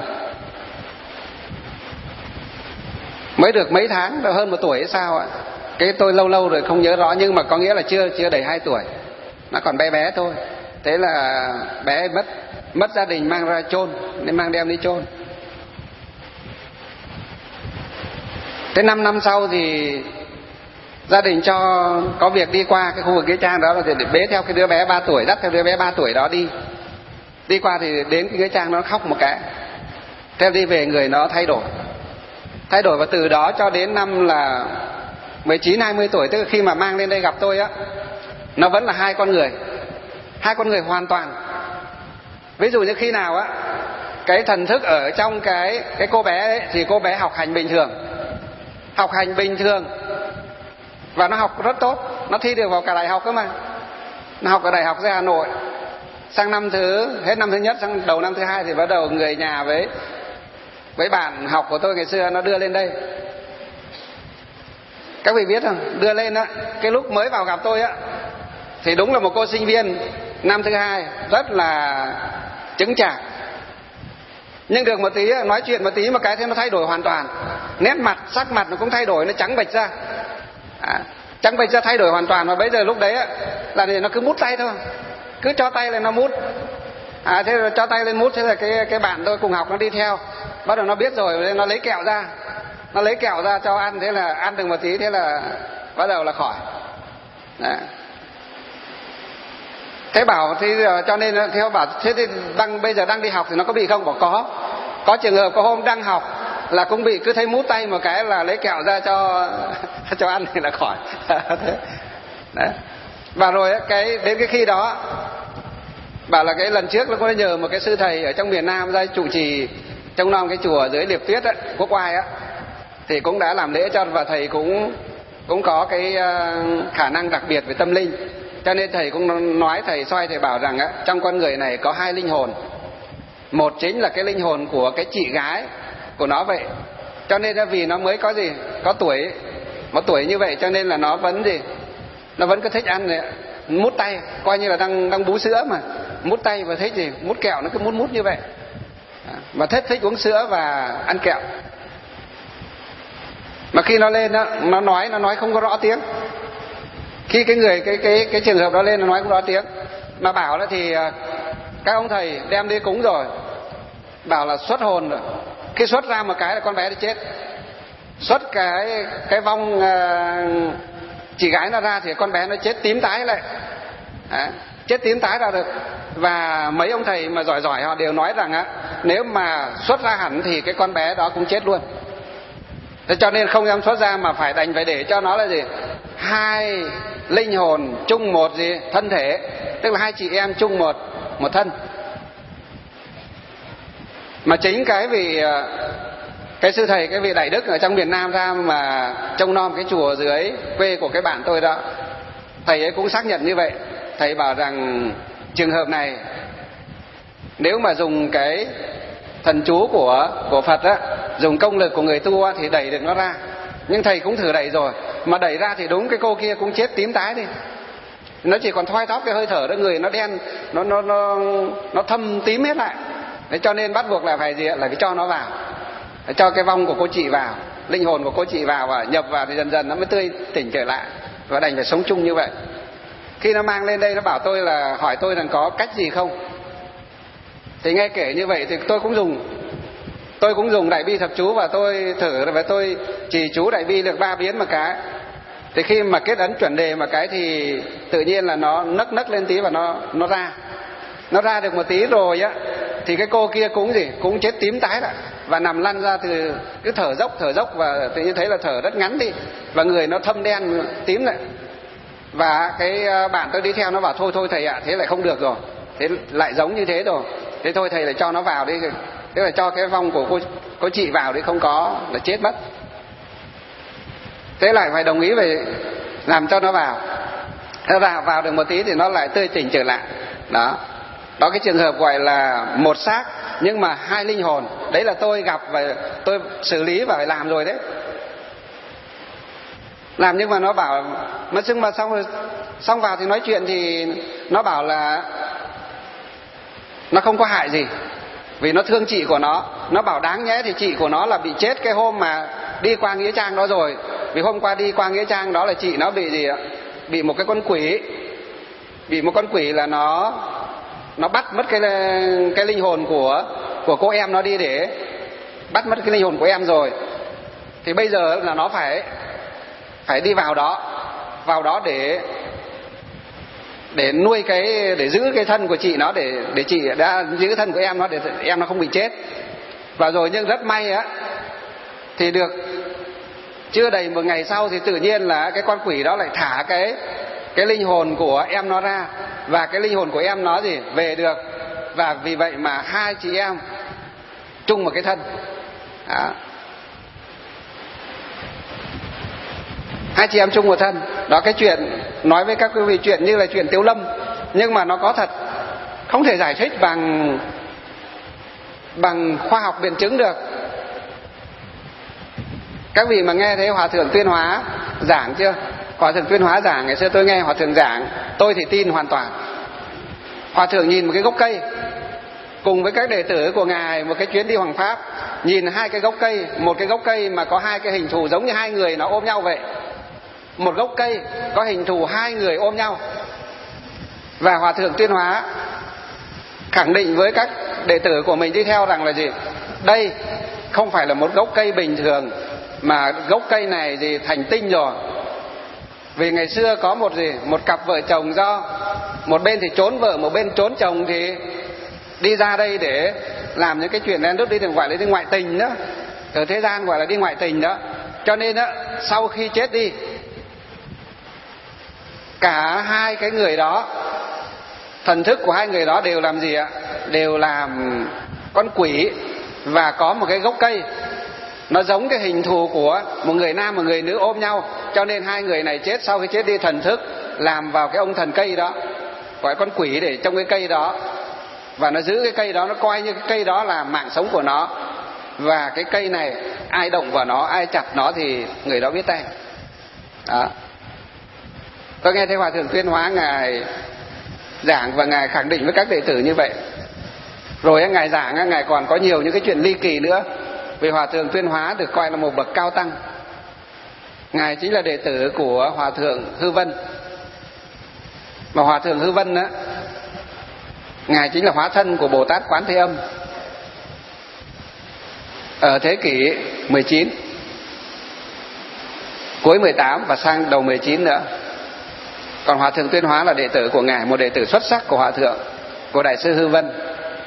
Mới được mấy tháng, hơn một tuổi hay sao ạ. Cái tôi lâu lâu rồi không nhớ rõ, nhưng mà có nghĩa là chưa chưa đầy hai tuổi. Nó còn bé bé thôi. Thế là bé mất mất gia đình mang ra chôn, nên mang đem đi chôn. Thế năm năm sau thì gia đình cho có việc đi qua cái khu vực nghĩa trang đó, là để bế theo cái đứa bé ba tuổi, dắt theo đứa bé ba tuổi đó đi. Đi qua thì đến cái nghĩa trang nó khóc một cái. Theo đi về người nó thay đổi. Thay đổi, và từ đó cho đến năm là mười chín hai mươi tuổi, tức là khi mà mang lên đây gặp tôi á, nó vẫn là hai con người. Hai con người hoàn toàn. Ví dụ như khi nào á, cái thần thức ở trong cái cái cô bé ấy, thì cô bé học hành bình thường. Học hành bình thường. Và nó học rất tốt. Nó thi được vào cả đại học cơ mà. Nó học ở đại học ra Hà Nội. Sang năm thứ, hết năm thứ nhất, sang đầu năm thứ hai thì bắt đầu người nhà với với bạn học của tôi ngày xưa nó đưa lên đây. Các vị biết không? Đưa lên á, cái lúc mới vào gặp tôi á, thì đúng là một cô sinh viên năm thứ hai, rất là chững chạc. Nhưng được một tí, nói chuyện một tí một cái thế nó thay đổi hoàn toàn. Nét mặt, sắc mặt nó cũng thay đổi, nó trắng bệch ra. À, trắng bệch ra, thay đổi hoàn toàn. Và bây giờ lúc đấy á, là thì nó cứ mút tay thôi. Cứ cho tay lên nó mút. À, thế rồi cho tay lên mút, thế là cái cái bạn tôi cùng học nó đi theo. Bắt đầu nó biết rồi, nó lấy kẹo ra. Nó lấy kẹo ra cho ăn, thế là ăn được một tí, thế là bắt đầu là khỏi. Đấy. Thế bảo thì cho nên theo bảo thế thì đang bây giờ đang đi học thì nó có bị không? Bảo có. Có trường hợp có hôm đang học là cũng bị, cứ thấy mút tay một cái là lấy kẹo ra cho cho ăn thì là khỏi. Đấy. Và rồi cái đến cái khi đó bảo là cái lần trước nó có nhờ một cái sư thầy ở trong miền Nam ra trụ trì trông nom cái chùa dưới Liệp Tuyết á, Quốc Oai á, thì cũng đã làm lễ cho, và thầy cũng cũng có cái khả năng đặc biệt về tâm linh. Cho nên thầy cũng nói, thầy soi thầy bảo rằng á, trong con người này có hai linh hồn. Một chính là cái linh hồn của cái chị gái của nó vậy. Cho nên là vì nó mới có gì, có tuổi, một tuổi như vậy, cho nên là nó vẫn gì, nó vẫn cứ thích ăn này, mút tay, coi như là đang đang bú sữa mà, mút tay và thích gì, mút kẹo, nó cứ mút mút như vậy. Mà thích thích uống sữa và ăn kẹo. Mà khi nó lên đó, nó nói nó nói không có rõ tiếng. Khi cái người cái cái cái trường hợp đó lên nó nói không rõ tiếng. Mà bảo đó thì các ông thầy đem đi cúng rồi, bảo là xuất hồn rồi. Khi xuất ra một cái là con bé nó chết. Xuất cái cái vong uh, chị gái nó ra thì con bé nó chết tím tái lại. Đấy, chết tím tái ra được. Và mấy ông thầy mà giỏi giỏi họ đều nói rằng á, nếu mà xuất ra hẳn thì cái con bé đó cũng chết luôn. Thế cho nên không dám xuất ra, mà phải đành phải để cho nó là gì, hai linh hồn chung một gì thân thể, tức là hai chị em chung một một thân. Mà chính cái vị cái sư thầy, cái vị đại đức ở trong miền Nam ra mà trông nom cái chùa dưới quê của cái bạn tôi đó, thầy ấy cũng xác nhận như vậy. Thầy bảo rằng trường hợp này nếu mà dùng cái thần chú của của Phật á, dùng công lực của người tu á, thì đẩy được nó ra. Nhưng thầy cũng thử đẩy rồi, mà đẩy ra thì đúng cái cô kia cũng chết tím tái đi. Nó chỉ còn thoi thóp cái hơi thở đó, người nó đen, nó nó nó nó thâm tím hết lại. Thế cho nên bắt buộc là phải gì ạ? Là phải cho nó vào, phải cho cái vong của cô chị vào, linh hồn của cô chị vào và nhập vào thì dần dần nó mới tươi tỉnh trở lại, và đành phải sống chung như vậy. Khi nó mang lên đây nó bảo tôi là hỏi tôi rằng có cách gì không, thì nghe kể như vậy thì tôi cũng dùng tôi cũng dùng đại bi thập chú và tôi thử, và tôi chỉ chú đại bi được ba biến một cái. Thì khi mà kết ấn chuẩn đề một cái thì tự nhiên là nó nấc nấc lên tí và nó nó ra nó ra được một tí rồi á, thì cái cô kia cũng gì cũng chết tím tái lại và nằm lăn ra, từ cứ thở dốc thở dốc và tự nhiên thấy là thở rất ngắn đi, và người nó thâm đen tím lại. Và cái bạn tôi đi theo nó bảo thôi thôi thầy ạ, à, thế lại không được rồi, thế lại giống như thế rồi, thế thôi thầy lại cho nó vào đi, thế là cho cái vong của cô cô chị vào đi, không có là chết mất. Thế lại phải đồng ý về làm cho nó vào. Nó vào vào được một tí thì nó lại tươi tỉnh trở lại. Đó. Đó cái trường hợp gọi là một xác nhưng mà hai linh hồn. Đấy là tôi gặp và tôi xử lý và phải làm rồi đấy. Làm nhưng mà nó bảo mà nhưng mà xong rồi xong vào thì nói chuyện thì nó bảo là nó không có hại gì, vì nó thương chị của nó. Nó bảo đáng nhẽ thì chị của nó là bị chết cái hôm mà đi qua nghĩa trang đó rồi. Vì hôm qua đi qua nghĩa trang đó là chị nó bị gì ạ? Bị một cái con quỷ. Bị một con quỷ là nó nó bắt mất cái cái linh hồn của của cô em nó đi, để bắt mất cái linh hồn của em rồi. Thì bây giờ là nó phải phải đi vào đó, vào đó để để nuôi cái, để giữ cái thân của chị nó, để để chị đã giữ thân của em nó, để em nó không bị chết. Và rồi nhưng rất may á, thì được chưa đầy một ngày sau thì tự nhiên là cái con quỷ đó lại thả cái cái linh hồn của em nó ra, và cái linh hồn của em nó gì về được. Và vì vậy mà hai chị em chung một cái thân. Đó. Hai chị em chung một thân. Đó, cái chuyện nói với các quý vị chuyện như là chuyện Tiếu Lâm, nhưng mà nó có thật, không thể giải thích bằng bằng khoa học biện chứng được. Các vị mà nghe thấy Hòa Thượng Tuyên Hóa giảng chưa? Hòa Thượng Tuyên Hóa giảng, ngày xưa tôi nghe Hòa Thượng giảng, tôi thì tin hoàn toàn. Hòa Thượng nhìn một cái gốc cây, cùng với các đệ tử của Ngài một cái chuyến đi Hoàng Pháp, nhìn hai cái gốc cây, một cái gốc cây mà có hai cái hình thù giống như hai người nó ôm nhau vậy. Một gốc cây có hình thù hai người ôm nhau. Và Hòa Thượng Tuyên Hóa khẳng định với các đệ tử của mình đi theo rằng là gì? Đây không phải là một gốc cây bình thường, mà gốc cây này gì thành tinh rồi. Vì ngày xưa có một gì một cặp vợ chồng, do một bên thì trốn vợ, một bên trốn chồng, thì đi ra đây để làm những cái chuyện đen đút, đi thì gọi là đi ngoại tình đó, ở thế gian gọi là đi ngoại tình đó. Cho nên đó, sau khi chết đi, cả hai cái người đó, thần thức của hai người đó đều làm gì ạ? Đều làm con quỷ, và có một cái gốc cây nó giống cái hình thù của một người nam một người nữ ôm nhau. Cho nên hai người này chết, sau khi chết đi, thần thức làm vào cái ông thần cây đó, gọi con quỷ để trong cái cây đó, và nó giữ cái cây đó, nó coi như cái cây đó là mạng sống của nó. Và cái cây này ai động vào nó, ai chặt nó thì người đó biết tay. Đó. Tôi nghe thấy Hòa Thượng Tuyên Hóa Ngài giảng, và Ngài khẳng định với các đệ tử như vậy. Rồi Ngài giảng, Ngài còn có nhiều những cái chuyện ly kỳ nữa. Vì Hòa Thượng Tuyên Hóa được coi là một bậc cao tăng. Ngài chính là đệ tử của Hòa Thượng Hư Vân. Mà Hòa Thượng Hư Vân á, Ngài chính là hóa thân của Bồ Tát Quán Thế Âm ở thế kỷ mười chín, cuối mười tám và sang đầu mười chín nữa. Còn Hòa Thượng Tuyên Hóa là đệ tử của Ngài, một đệ tử xuất sắc của Hòa Thượng, của Đại sư Hư Vân.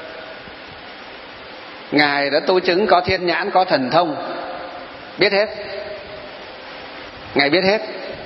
Ngài đã tu chứng có thiên nhãn, có thần thông, biết hết. Ngài biết hết.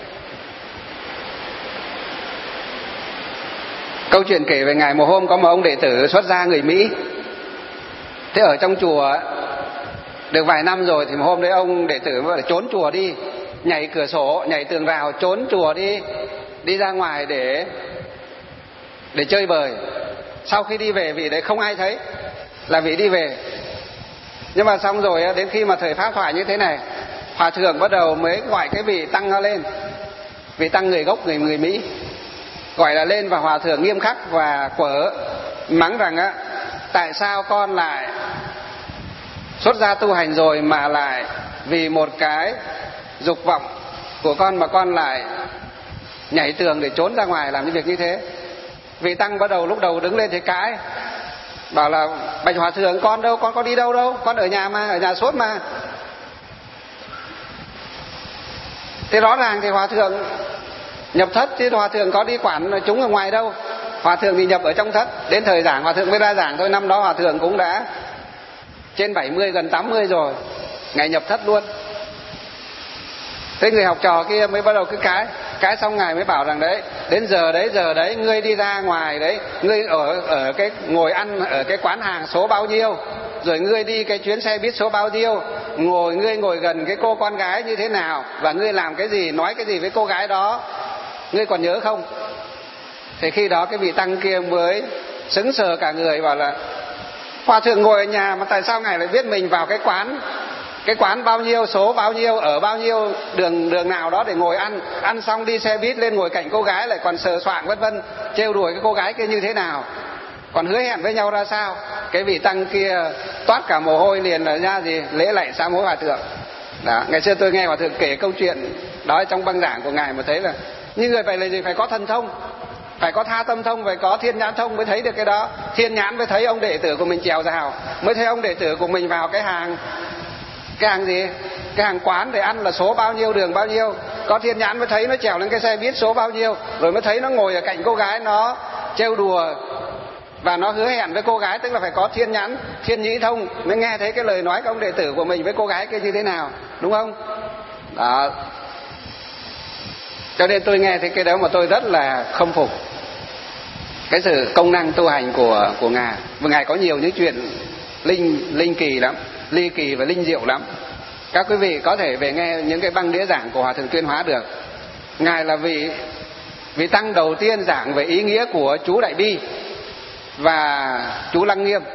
Câu chuyện kể về Ngài, một hôm có một ông đệ tử xuất gia người Mỹ. Thế ở trong chùa được vài năm rồi, thì một hôm đấy ông đệ tử mới trốn chùa đi, nhảy cửa sổ, nhảy tường rào, trốn chùa đi, đi ra ngoài để để chơi bời. Sau khi đi về vị đấy không ai thấy là vị đi về. Nhưng mà xong rồi đến khi mà thời pháp thoại như thế này, hòa thượng bắt đầu mới gọi cái vị tăng nó lên, vị tăng người gốc người người Mỹ, gọi là lên, và hòa thượng nghiêm khắc và quở mắng rằng á, tại sao con lại xuất gia tu hành rồi mà lại vì một cái dục vọng của con mà con lại nhảy tường để trốn ra ngoài làm những việc như thế. Vị tăng bắt đầu lúc đầu đứng lên thì cãi, bảo là bạch hòa thượng, con đâu, con có đi đâu đâu, con ở nhà mà, ở nhà suốt mà. Thế rõ ràng thì hòa thượng nhập thất, chứ hòa thượng có đi quản chúng ở ngoài đâu. Hòa thượng thì nhập ở trong thất. Đến thời giảng hòa thượng mới ra giảng thôi. Năm đó hòa thượng cũng đã trên bảy mươi gần tám mươi rồi, ngài nhập thất luôn. Thế người học trò kia mới bắt đầu cứ cái cái xong ngài mới bảo rằng đấy, đến giờ đấy giờ đấy ngươi đi ra ngoài đấy, ngươi ở ở cái ngồi ăn ở cái quán hàng số bao nhiêu, rồi ngươi đi cái chuyến xe buýt số bao nhiêu, ngồi ngươi ngồi gần cái cô con gái như thế nào, và ngươi làm cái gì, nói cái gì với cô gái đó, ngươi còn nhớ không? Thì khi đó cái vị tăng kia mới sững sờ cả người, bảo là hòa thượng ngồi ở nhà mà tại sao ngài lại biết mình vào cái quán cái quán bao nhiêu, số bao nhiêu, ở bao nhiêu đường đường nào đó để ngồi ăn, ăn xong đi xe buýt lên ngồi cạnh cô gái lại còn sờ soạng vân vân, trêu đùa cái cô gái kia như thế nào, còn hứa hẹn với nhau ra sao. Cái vị tăng kia toát cả mồ hôi liền là ra gì lễ lạy sám hối hòa thượng. Đó, ngày xưa tôi nghe hòa thượng kể câu chuyện đó trong băng giảng của ngài mà thấy là như người phải là gì, phải có thần thông, phải có tha tâm thông, phải có thiên nhãn thông mới thấy được cái đó. Thiên nhãn mới thấy ông đệ tử của mình trèo rào, mới thấy ông đệ tử của mình vào cái hàng cái hàng gì cái hàng quán để ăn là số bao nhiêu, đường bao nhiêu. Có thiên nhãn mới thấy nó trèo lên cái xe buýt số bao nhiêu, rồi mới thấy nó ngồi ở cạnh cô gái nó trêu đùa và nó hứa hẹn với cô gái. Tức là phải có thiên nhãn, thiên nhĩ thông mới nghe thấy cái lời nói của ông đệ tử của mình với cô gái kia như thế nào, đúng không? Đó, cho nên tôi nghe thấy cái đó mà tôi rất là khâm phục cái sự công năng tu hành của của ngài. Và ngài có nhiều những chuyện linh linh kỳ lắm, ly kỳ và linh diệu lắm. Các quý vị có thể về nghe những cái băng đĩa giảng của hòa thượng Tuyên Hóa được. Ngài là vị vị tăng đầu tiên giảng về ý nghĩa của chú Đại Bi và chú Lăng Nghiêm.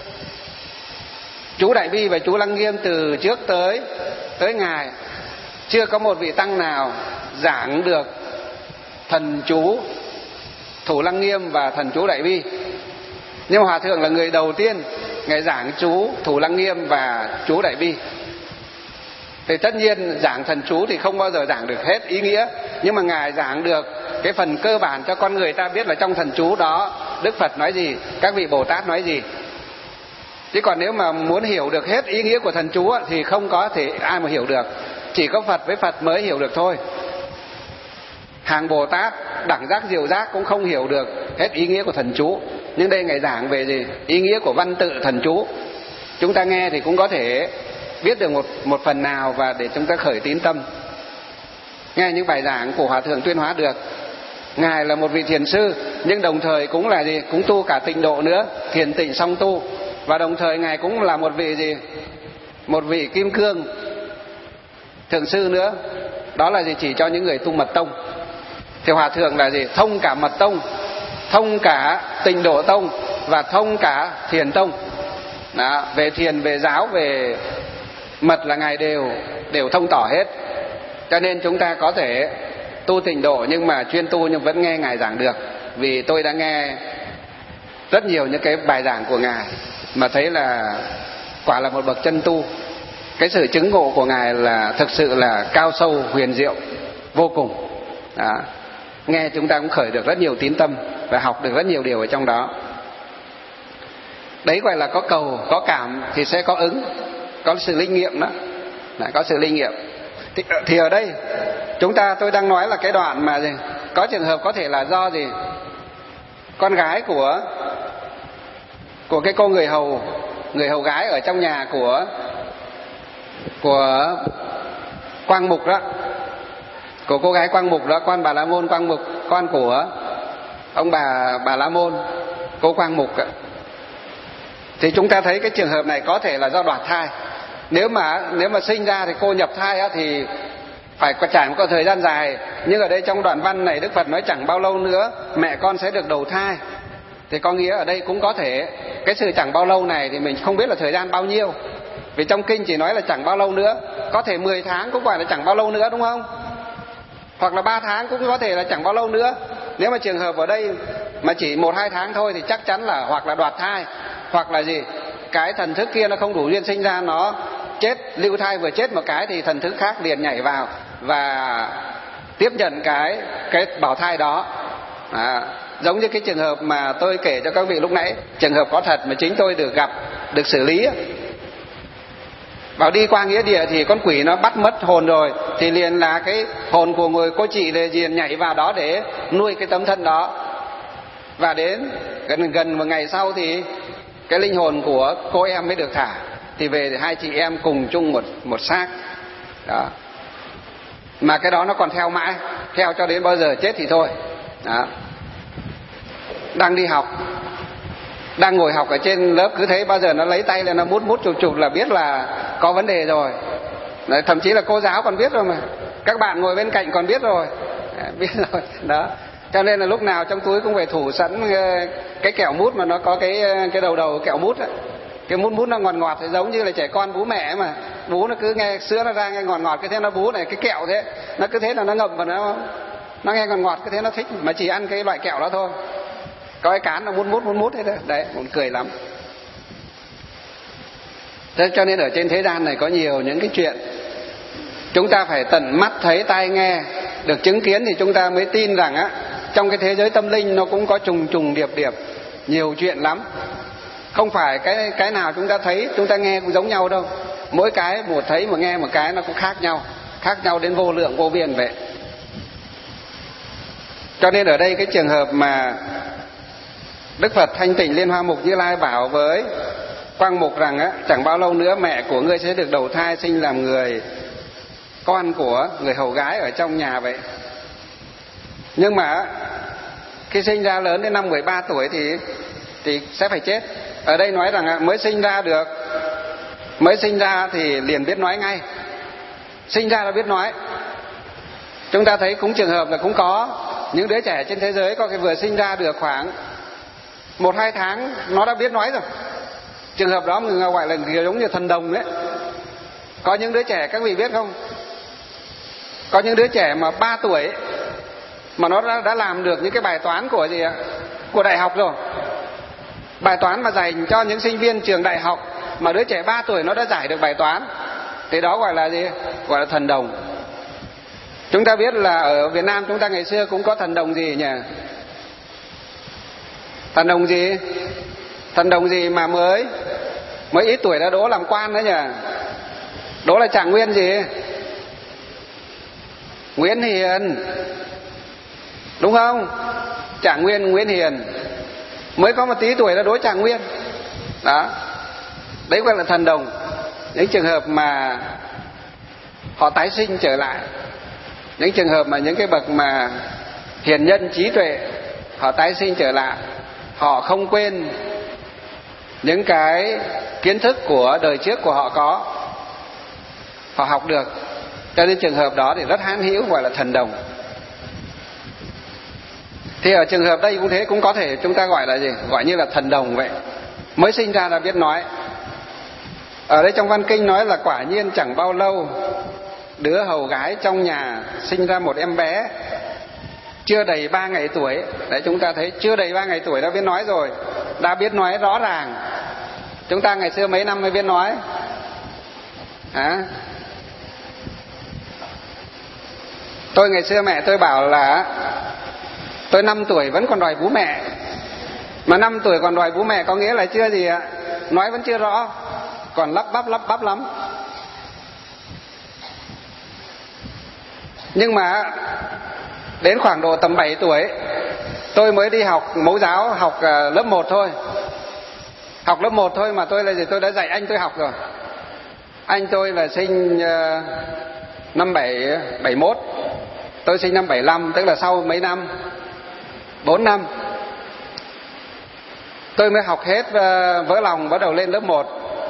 Chú Đại Bi và chú Lăng Nghiêm từ trước tới tới ngài chưa có một vị tăng nào giảng được thần chú Thủ Lăng Nghiêm và thần chú Đại Bi. Nhưng hòa thượng là người đầu tiên ngài giảng chú Thủ Lăng Nghiêm và chú Đại Bi. Thì tất nhiên giảng thần chú thì không bao giờ giảng được hết ý nghĩa, nhưng mà ngài giảng được cái phần cơ bản cho con người ta biết là trong thần chú đó Đức Phật nói gì, các vị Bồ Tát nói gì. Chứ còn nếu mà muốn hiểu được hết ý nghĩa của thần chú thì không có thể ai mà hiểu được, chỉ có Phật với Phật mới hiểu được thôi. Hàng Bồ Tát đẳng giác diệu giác cũng không hiểu được hết ý nghĩa của thần chú. Nhưng đây ngài giảng về gì? Ý nghĩa của văn tự thần chú. Chúng ta nghe thì cũng có thể biết được một một phần nào và để chúng ta khởi tín tâm. Nghe những bài giảng của hòa thượng Tuyên Hóa được. Ngài là một vị thiền sư nhưng đồng thời cũng là gì? Cũng tu cả tịnh độ nữa, thiền tịnh song tu. Và đồng thời ngài cũng là một vị gì? Một vị kim cương thượng sư nữa. Đó là gì? Chỉ cho những người tu mật tông. Thì hòa thượng là gì? Thông cả mật tông, thông cả tịnh độ tông và thông cả thiền tông. Đó, về thiền, về giáo, về mật là ngài đều đều thông tỏ hết. Cho nên chúng ta có thể tu tịnh độ nhưng mà chuyên tu nhưng vẫn nghe ngài giảng được. Vì tôi đã nghe rất nhiều những cái bài giảng của ngài mà thấy là quả là một bậc chân tu. Cái sự chứng ngộ của ngài là thực sự là cao sâu huyền diệu vô cùng. Đó, nghe chúng ta cũng khởi được rất nhiều tín tâm và học được rất nhiều điều ở trong đó. Đấy gọi là có cầu, có cảm thì sẽ có ứng, có sự linh nghiệm đó. Đấy, có sự linh nghiệm. Thì, thì ở đây chúng ta, tôi đang nói là cái đoạn mà gì? Có trường hợp có thể là do gì? Con gái của của cái cô người hầu, người hầu gái ở trong nhà của của Quang Mục đó, của cô gái Quang Mục đó, con Bà La Môn Quang Mục, con của ông bà Bà La Môn, cô Quang Mục đó. Thì chúng ta thấy cái trường hợp này có thể là do đoạt thai. Nếu mà nếu mà sinh ra thì cô nhập thai á, thì phải trải một thời gian dài. Nhưng ở đây trong đoạn văn này Đức Phật nói chẳng bao lâu nữa mẹ con sẽ được đầu thai. Thì có nghĩa ở đây cũng có thể cái sự chẳng bao lâu này thì mình không biết là thời gian bao nhiêu, vì trong kinh chỉ nói là chẳng bao lâu nữa. Có thể mười tháng cũng gọi là chẳng bao lâu nữa, đúng không? Hoặc là ba tháng cũng có thể là chẳng bao lâu nữa. Nếu mà trường hợp ở đây mà chỉ một hai tháng thôi thì chắc chắn là hoặc là đoạt thai, hoặc là gì, cái thần thức kia nó không đủ duyên sinh ra, nó chết, lưu thai vừa chết một cái thì thần thức khác liền nhảy vào và tiếp nhận cái cái bào thai đó. À, giống như cái trường hợp mà tôi kể cho các vị lúc nãy, trường hợp có thật mà chính tôi được gặp, được xử lý. Bảo đi qua nghĩa địa thì con quỷ nó bắt mất hồn rồi, thì liền là cái hồn của người cô chị liền nhảy vào đó để nuôi cái tấm thân đó. Và đến gần gần một ngày sau thì cái linh hồn của cô em mới được thả, thì về thì hai chị em cùng chung một một xác đó. Mà cái đó nó còn theo mãi, theo cho đến bao giờ chết thì thôi đó. Đang đi học, đang ngồi học ở trên lớp, cứ thấy bao giờ nó lấy tay lên nó mút mút chụp chụp là biết là có vấn đề rồi. Đấy, thậm chí là cô giáo còn biết rồi mà, các bạn ngồi bên cạnh còn biết rồi, à, biết rồi đó. Cho nên là lúc nào trong túi cũng phải thủ sẵn cái kẹo mút mà nó có cái cái đầu đầu kẹo mút ấy. Cái mút mút nó ngọt ngọt thì giống như là trẻ con bú mẹ mà, bú nó cứ nghe sữa nó ra nghe ngọt ngọt, cái thế nó bú này, cái kẹo thế nó cứ thế là nó ngậm vào nó nó nghe ngọt ngọt, cái thế nó thích mà chỉ ăn cái loại kẹo đó thôi. Có cái cán nó mút mút mút mút thế đấy, đấy buồn cười lắm. Thế cho nên ở trên thế gian này có nhiều những cái chuyện chúng ta phải tận mắt thấy, tai nghe, được chứng kiến thì chúng ta mới tin rằng á, trong cái thế giới tâm linh nó cũng có trùng trùng điệp điệp nhiều chuyện lắm. Không phải cái cái nào chúng ta thấy, chúng ta nghe cũng giống nhau đâu. Mỗi cái một thấy một nghe một cái nó cũng khác nhau, khác nhau đến vô lượng vô biên vậy. Cho nên ở đây cái trường hợp mà Đức Phật Thanh Tịnh Liên Hoa Mục Như Lai bảo với Quang Mục rằng á, chẳng bao lâu nữa mẹ của ngươi sẽ được đầu thai sinh làm người con của người hầu gái ở trong nhà vậy. Nhưng mà khi sinh ra lớn đến năm mười ba tuổi thì thì sẽ phải chết. Ở đây nói rằng mới sinh ra được, mới sinh ra thì liền biết nói ngay, sinh ra là biết nói. Chúng ta thấy cũng trường hợp là cũng có những đứa trẻ trên thế giới có cái vừa sinh ra được khoảng một hai tháng nó đã biết nói rồi. Trường hợp đó người gọi là giống như thần đồng đấy. Có những đứa trẻ các vị biết không, có những đứa trẻ mà ba tuổi mà nó đã, đã làm được những cái bài toán của gì ạ, của đại học rồi. Bài toán mà dành cho những sinh viên trường đại học mà đứa trẻ ba tuổi nó đã giải được bài toán, thì đó gọi là gì, gọi là thần đồng. Chúng ta biết là ở Việt Nam chúng ta ngày xưa cũng có thần đồng gì nhỉ? Thần đồng gì? Thần đồng gì mà mới mới ít tuổi đã đỗ làm quan đấy nhỉ? Đỗ là Trạng Nguyên gì? Nguyễn Hiền, đúng không? Trạng Nguyên Nguyễn Hiền mới có một tí tuổi đã đỗ Trạng Nguyên đó. Đấy gọi là thần đồng. Những trường hợp mà họ tái sinh trở lại, những trường hợp mà những cái bậc mà hiền nhân trí tuệ họ tái sinh trở lại, họ không quên những cái kiến thức của đời trước của họ có, họ học được, cho nên trường hợp đó thì rất hãn hữu, gọi là thần đồng. Thì ở trường hợp đây cũng thế, cũng có thể chúng ta gọi là gì, gọi như là thần đồng vậy, mới sinh ra đã biết nói. Ở đây trong văn kinh nói là quả nhiên chẳng bao lâu đứa hầu gái trong nhà sinh ra một em bé chưa đầy ba ngày tuổi. Đấy, chúng ta thấy chưa đầy ba ngày tuổi đã biết nói rồi, đã biết nói rõ ràng. Chúng ta ngày xưa mấy năm mới biết nói à? Tôi ngày xưa mẹ tôi bảo là tôi năm tuổi vẫn còn đòi bú mẹ. Mà năm tuổi còn đòi bú mẹ có nghĩa là chưa gì ạ, nói vẫn chưa rõ, còn lắp bắp lắp bắp lắm. Nhưng mà đến khoảng độ tầm bảy tuổi tôi mới đi học mẫu giáo, học lớp một thôi. Học lớp một thôi mà tôi là gì, tôi đã dạy anh tôi học rồi. Anh tôi là sinh uh, năm bảy bảy mốt, tôi sinh năm bảy lăm, tức là sau mấy năm, bốn năm tôi mới học hết uh, vỡ lòng, bắt đầu lên lớp một.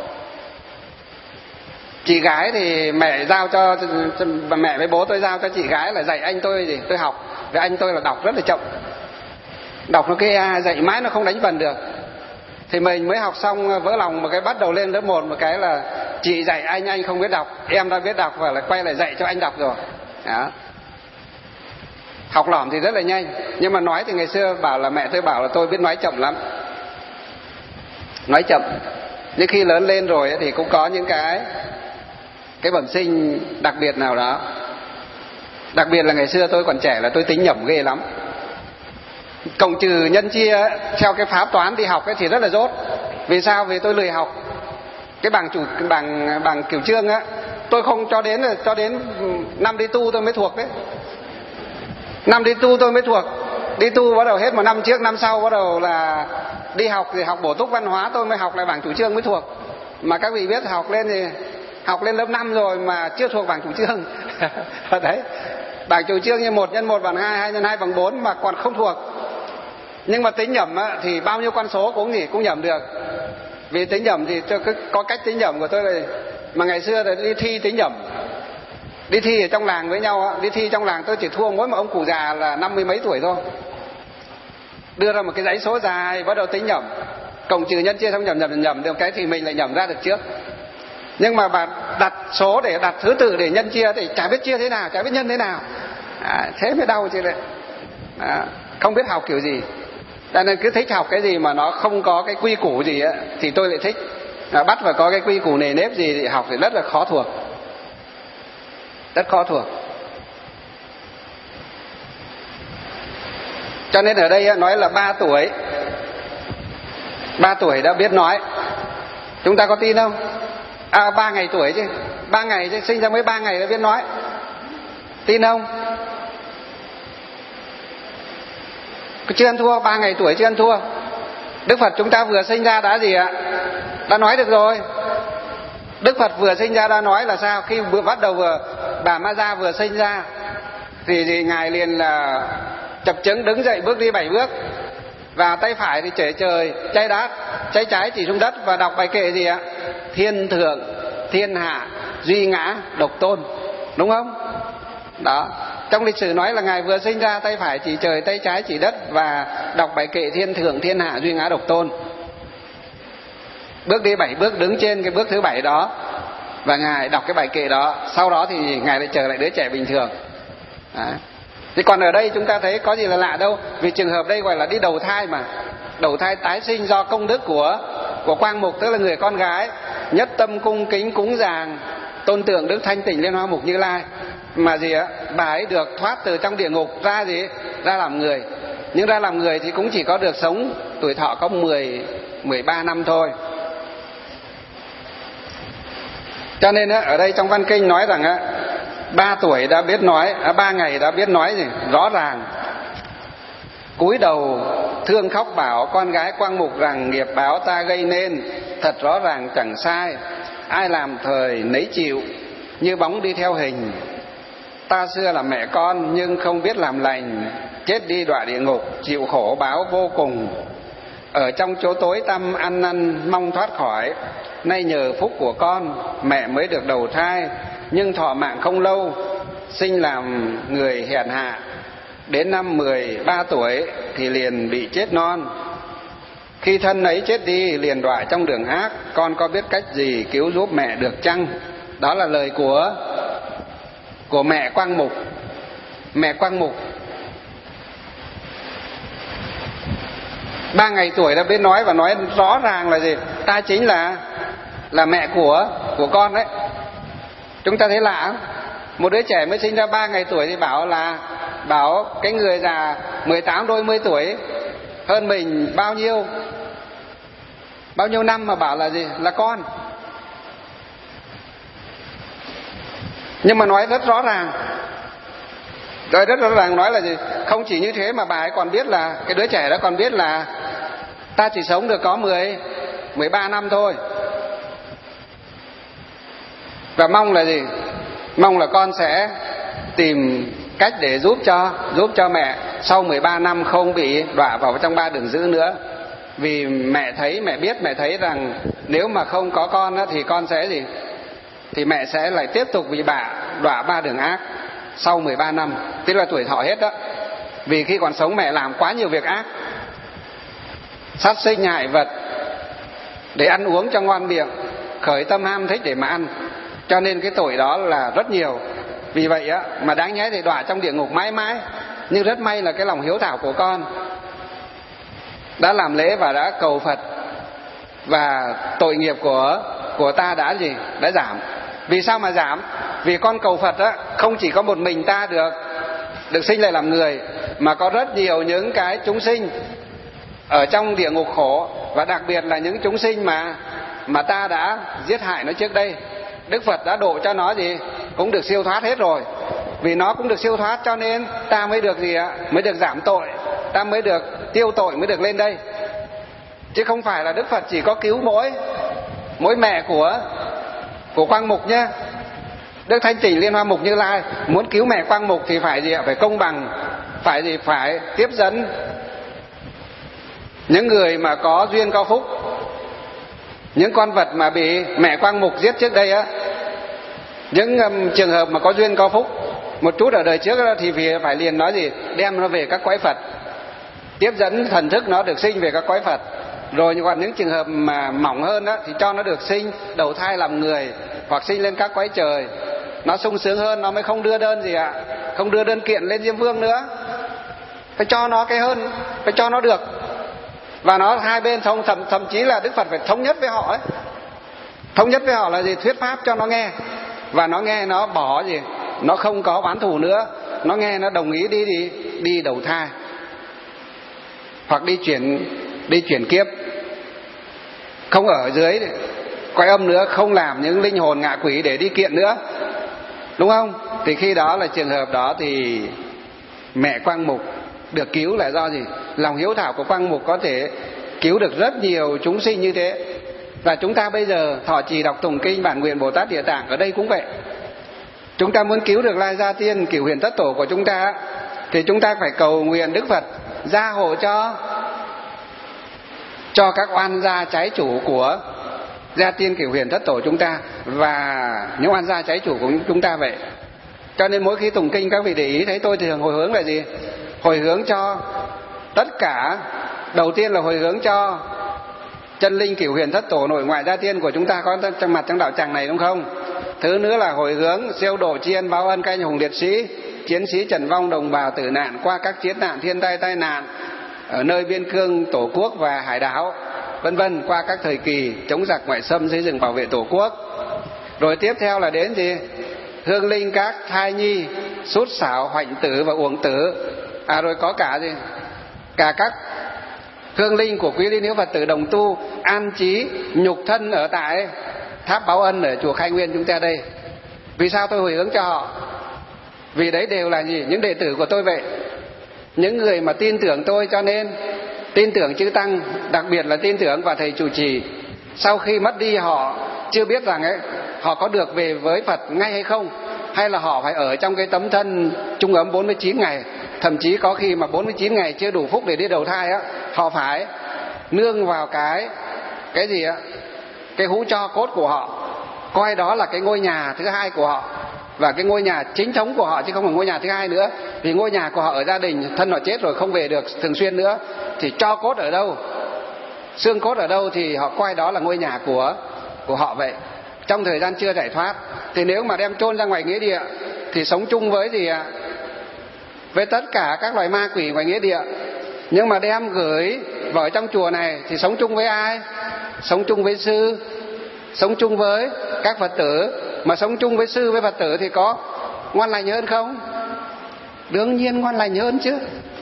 Chị gái thì mẹ giao cho, mẹ với bố tôi giao cho chị gái là dạy anh tôi gì, tôi học. Vì anh tôi là đọc rất là chậm, Đọc nó cái A dạy mãi nó không đánh vần được. Thì mình mới học xong vỡ lòng một cái, bắt đầu lên lớp một một cái là chị dạy anh, anh không biết đọc, em đã biết đọc và lại quay lại dạy cho anh đọc rồi. Đó. Học lỏm thì rất là nhanh, nhưng mà nói thì ngày xưa bảo là mẹ tôi bảo là tôi biết nói chậm lắm, nói chậm. Nhưng khi lớn lên rồi thì cũng có những cái cái bẩm sinh đặc biệt nào đó. Đặc biệt là ngày xưa tôi còn trẻ là tôi tính nhẩm ghê lắm. Cộng trừ nhân chia theo cái pháp toán đi học ấy thì rất là dốt. Vì sao? Vì tôi lười học. Cái bảng chủ bảng bảng kiểu chương á, tôi không cho đến cho đến năm đi tu tôi mới thuộc đấy. Năm đi tu tôi mới thuộc. Đi tu bắt đầu hết một năm trước, năm sau bắt đầu là đi học thì học bổ túc văn hóa tôi mới học lại bảng chủ chương mới thuộc. Mà các vị biết học lên thì học lên lớp năm rồi mà chưa thuộc bảng chủ chương. Đấy. Bảng chủ chương như một nhân một bằng hai, hai nhân hai bằng bốn mà còn không thuộc. Nhưng mà tính nhẩm á, thì bao nhiêu con số cũng gì cũng nhẩm được. Vì tính nhẩm thì có cách tính nhẩm của tôi là, mà ngày xưa là đi thi tính nhẩm. Đi thi ở trong làng với nhau á, đi thi trong làng tôi chỉ thua mỗi một ông cụ già là năm mươi mấy tuổi thôi. Đưa ra một cái dãy số dài bắt đầu tính nhẩm, cộng trừ nhân chia xong nhẩm nhẩm nhẩm được cái thì mình lại nhẩm ra được trước. Nhưng mà bà đặt số để đặt thứ tự để nhân chia thì chả biết chia thế nào, chả biết nhân thế nào. À, thế mới đau chứ đấy. À, không biết học kiểu gì. Cho nên cứ thích học cái gì mà nó không có cái quy củ gì á thì tôi lại thích. À, bắt vào có cái quy củ nề nếp gì thì học thì rất là khó thuộc. Rất khó thuộc. Cho nên ở đây nói là ba tuổi. Ba tuổi đã biết nói. Chúng ta có tin không? À, ba ngày tuổi chứ. Ba ngày chứ, sinh ra mới ba ngày đã biết nói. Tin không? Chưa ăn thua, ba ngày tuổi chưa ăn thua. Đức Phật chúng ta vừa sinh ra đã gì ạ? Đã nói được rồi. Đức Phật vừa sinh ra đã nói là sao? Khi vừa bắt đầu vừa bà Ma Gia vừa sinh ra thì, thì ngài liền là chập chững đứng dậy bước đi bảy bước, và tay phải thì chỉ trời tay đát, tay trái chỉ xuống đất và đọc bài kệ gì ạ? Thiên thượng, thiên hạ, duy ngã, độc tôn. Đúng không? Đó. Trong lịch sử nói là ngài vừa sinh ra tay phải chỉ trời, tay trái chỉ đất và đọc bài kệ thiên thượng, thiên hạ, duy ngã, độc tôn. Bước đi bảy bước đứng trên cái bước thứ bảy đó và ngài đọc cái bài kệ đó. Sau đó thì ngài lại trở lại đứa trẻ bình thường. Đấy. Thì còn ở đây chúng ta thấy có gì là lạ đâu. Vì trường hợp đây gọi là đi đầu thai mà. Đầu thai tái sinh do công đức của của Quang Mục, tức là người con gái nhất tâm cung kính cúng dường tôn tượng Đức Thanh Tịnh Liên Hoa Mục Như Lai. Mà gì á, bà ấy được thoát từ trong địa ngục ra gì? Ra làm người. Nhưng ra làm người thì cũng chỉ có được sống tuổi thọ có mười, mười ba năm thôi. Cho nên á, ở đây trong văn kinh nói rằng á, ba tuổi đã biết nói, à, ba ngày đã biết nói gì? Rõ ràng. Cúi đầu thương khóc bảo con gái Quang Mục rằng nghiệp báo ta gây nên thật rõ ràng chẳng sai. Ai làm thời nấy chịu, như bóng đi theo hình. Ta xưa là mẹ con nhưng không biết làm lành, chết đi đọa địa ngục, chịu khổ báo vô cùng. Ở trong chỗ tối tăm ăn năn mong thoát khỏi. Nay nhờ phúc của con, mẹ mới được đầu thai, nhưng thọ mạng không lâu, sinh làm người hèn hạ. Đến năm mười ba tuổi thì liền bị chết non. Khi thân ấy chết đi liền đọa trong đường ác. Con có biết cách gì cứu giúp mẹ được chăng? Đó là lời của của mẹ Quang Mục. Mẹ Quang Mục ba ngày tuổi đã biết nói và nói rõ ràng là gì? Ta chính là là mẹ của của con đấy. Chúng ta thấy lạ không? Một đứa trẻ mới sinh ra ba ngày tuổi thì bảo là bảo cái người già mười tám đôi mươi tuổi hơn mình bao nhiêu bao nhiêu năm mà bảo là gì? Là con. Nhưng mà nói rất rõ ràng. Rồi rất rõ ràng nói là gì? Không chỉ như thế mà bà ấy còn biết là cái đứa trẻ đó còn biết là ta chỉ sống được có mười, mười ba năm thôi. Và mong là gì? Mong là con sẽ tìm cách để giúp cho giúp cho mẹ sau mười ba năm không bị đọa vào trong ba đường dữ nữa. Vì mẹ thấy, mẹ biết, mẹ thấy rằng nếu mà không có con đó, thì con sẽ gì? Thì mẹ sẽ lại tiếp tục bị bà đọa ba đường ác sau mười ba năm, tức là tuổi thọ hết đó. Vì khi còn sống mẹ làm quá nhiều việc ác, sát sinh hại vật, để ăn uống cho ngon miệng, khởi tâm ham thích để mà ăn. Cho nên cái tội đó là rất nhiều. Vì vậy á mà đáng nhẽ thì đọa trong địa ngục mãi mãi. Nhưng rất may là cái lòng hiếu thảo của con đã làm lễ và đã cầu Phật, và tội nghiệp của của ta đã gì? Đã giảm. Vì sao mà giảm? Vì con cầu Phật á, không chỉ có một mình ta được được sinh lại làm người, mà có rất nhiều những cái chúng sinh ở trong địa ngục khổ, và đặc biệt là những chúng sinh mà mà ta đã giết hại nó trước đây. Đức Phật đã độ cho nó gì? Cũng được siêu thoát hết rồi. Vì nó cũng được siêu thoát cho nên ta mới được gì ạ? Mới được giảm tội, ta mới được tiêu tội, mới được lên đây. Chứ không phải là Đức Phật chỉ có cứu mỗi mỗi mẹ của của Quang Mục nhé. Đức Thanh Tịnh Liên Hoa Mục Như Lai muốn cứu mẹ Quang Mục thì phải gì ạ? Phải công bằng, phải gì? Phải tiếp dẫn những người mà có duyên có phúc. Những con vật mà bị mẹ Quang Mục giết trước đây á, những um, trường hợp mà có duyên có phúc một chút ở đời trước đó, thì vì phải liền nói gì? Đem nó về các cõi Phật, tiếp dẫn thần thức nó được sinh về các cõi Phật. Rồi còn những trường hợp mà mỏng hơn đó, thì cho nó được sinh đầu thai làm người, hoặc sinh lên các cõi trời. Nó sung sướng hơn, nó mới không đưa đơn gì ạ? Không đưa đơn kiện lên Diêm Vương nữa. Phải cho nó cái hơn, phải cho nó được. Và nó hai bên thậm, thậm, thậm chí là Đức Phật phải thống nhất với họ ấy. Thống nhất với họ là gì? Thuyết pháp cho nó nghe. Và nó nghe nó bỏ gì? Nó không có oán thù nữa. Nó nghe nó đồng ý đi đi, đi đầu thai, hoặc đi chuyển đi chuyển kiếp, không ở dưới cõi âm nữa, không làm những linh hồn ngạ quỷ để đi kiện nữa, đúng không? Thì khi đó là trường hợp đó thì mẹ Quang Mục được cứu là do gì? Lòng hiếu thảo của Quang Mục có thể cứu được rất nhiều chúng sinh như thế. Và chúng ta bây giờ thọ trì đọc tụng kinh Bản Nguyện Bồ Tát Địa Tạng ở đây cũng vậy. Chúng ta muốn cứu được Lai Gia Tiên Cửu Huyền Thất Tổ của chúng ta, thì chúng ta phải cầu nguyện Đức Phật gia hộ cho cho các oan gia trái chủ của Gia Tiên Cửu Huyền Thất Tổ chúng ta, và những oan gia trái chủ của chúng ta vậy. Cho nên mỗi khi tụng kinh các vị để ý thấy tôi thường hồi hướng là gì? Hồi hướng cho tất cả. Đầu tiên là hồi hướng cho chân linh Cửu Huyền Thất Tổ nội ngoại Gia Tiên của chúng ta có trong mặt trong đạo tràng này, đúng không? Thứ nữa là hồi hướng siêu độ tri ân báo ân các anh hùng liệt sĩ, chiến sĩ trần vong đồng bào tử nạn qua các chiến nạn thiên tai tai nạn ở nơi biên cương Tổ quốc và hải đảo, vân vân, qua các thời kỳ chống giặc ngoại xâm, xây dựng bảo vệ Tổ quốc. Rồi tiếp theo là đến gì? Hương linh các thai nhi, sút sảo, hoạnh tử và uổng tử. À rồi có cả gì? Cả các hương linh của quý linh hiếu Phật tử đồng tu an trí nhục thân ở tại tháp báo ân ở chùa Khai Nguyên chúng ta đây. Vì sao tôi hồi hướng cho họ? Vì đấy đều là gì? Những đệ tử của tôi vậy. Những người mà tin tưởng tôi, cho nên tin tưởng chư Tăng, đặc biệt là tin tưởng vào thầy trụ trì. Sau khi mất đi họ chưa biết rằng ấy, họ có được về với Phật ngay hay không, hay là họ phải ở trong cái tấm thân trung ấm bốn mươi chín ngày. Thậm chí có khi mà bốn mươi chín ngày chưa đủ phúc để đi đầu thai á, họ phải nương vào cái cái gì á, cái hũ tro cốt của họ, coi đó là cái ngôi nhà thứ hai của họ, và cái ngôi nhà chính thống của họ, chứ không phải ngôi nhà thứ hai nữa. Vì ngôi nhà của họ ở gia đình, thân họ chết rồi không về được thường xuyên nữa, thì tro cốt ở đâu, xương cốt ở đâu thì họ coi đó là ngôi nhà của của họ vậy. Trong thời gian chưa giải thoát thì nếu mà đem chôn ra ngoài nghĩa địa thì sống chung với gì ạ? Với tất cả các loài ma quỷ ngoài nghĩa địa. Nhưng mà đem gửi vào trong chùa này thì sống chung với ai? Sống chung với sư, sống chung với các Phật tử. Mà sống chung với sư với Phật tử thì có ngoan lành hơn không? Đương nhiên ngoan lành hơn chứ.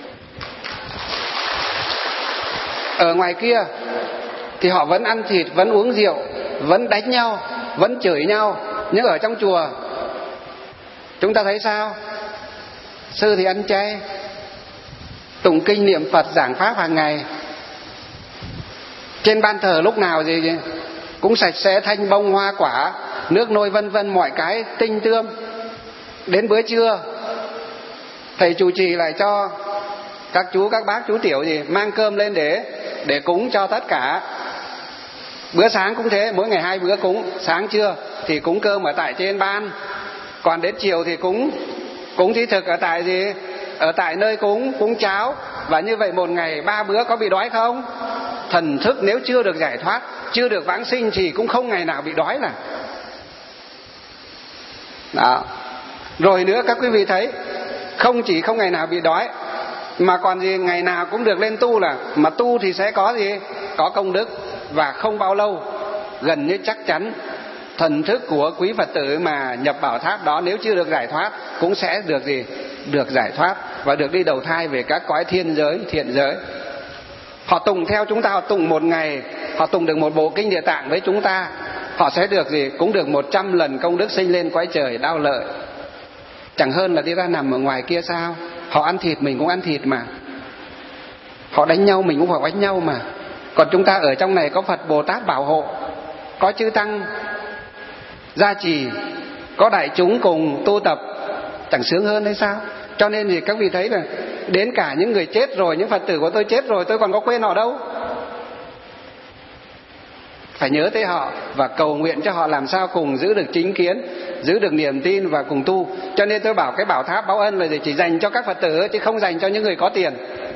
Ở ngoài kia thì họ vẫn ăn thịt, vẫn uống rượu, vẫn đánh nhau, vẫn chửi nhau. Nhưng ở trong chùa chúng ta thấy sao? Sư thì ăn chay, tụng kinh niệm Phật, giảng pháp hàng ngày. Trên ban thờ lúc nào gì, gì cũng sạch sẽ, thanh bông hoa quả, nước nôi vân vân, mọi cái tinh tươm. Đến bữa trưa thầy trụ trì lại cho các chú các bác chú tiểu gì mang cơm lên để để cúng cho tất cả. Bữa sáng cũng thế, mỗi ngày hai bữa cúng. Sáng trưa thì cúng cơm ở tại trên ban, còn đến chiều thì cúng cúng thí thực ở tại gì ở tại nơi cúng cúng cháo. Và như vậy một ngày ba bữa có bị đói không? thần thức nếu chưa được giải thoát, chưa được vãng sinh thì cũng không ngày nào bị đói là. Đó. Rồi nữa các quý vị thấy, không chỉ không ngày nào bị đói mà còn gì, ngày nào cũng được lên tu, là mà tu thì sẽ có gì? Có công đức. Và không bao lâu, gần như chắc chắn, thần thức của quý Phật tử mà nhập bảo tháp đó nếu chưa được giải thoát cũng sẽ được gì? Được giải thoát và được đi đầu thai về các cõi thiên giới, thiện giới. Họ tụng theo chúng ta, họ tụng một ngày, họ tụng được một bộ kinh Địa Tạng với chúng ta, họ sẽ được gì? Cũng được một trăm lần công đức sinh lên cõi trời đau lợi. Chẳng hơn là đi ra nằm ở ngoài kia sao? Họ ăn thịt mình cũng ăn thịt mà, họ đánh nhau mình cũng phải đánh nhau mà. Còn chúng ta ở trong này có Phật Bồ Tát bảo hộ, có chư Tăng gia trì, có đại chúng cùng tu tập, chẳng sướng hơn hay sao? Cho nên thì các vị thấy là đến cả những người chết rồi, những Phật tử của tôi chết rồi, tôi còn có quên họ đâu. Phải nhớ tới họ và cầu nguyện cho họ làm sao cùng giữ được chính kiến, giữ được niềm tin và cùng tu. Cho nên tôi bảo cái bảo tháp báo ân là chỉ dành cho các Phật tử chứ không dành cho những người có tiền.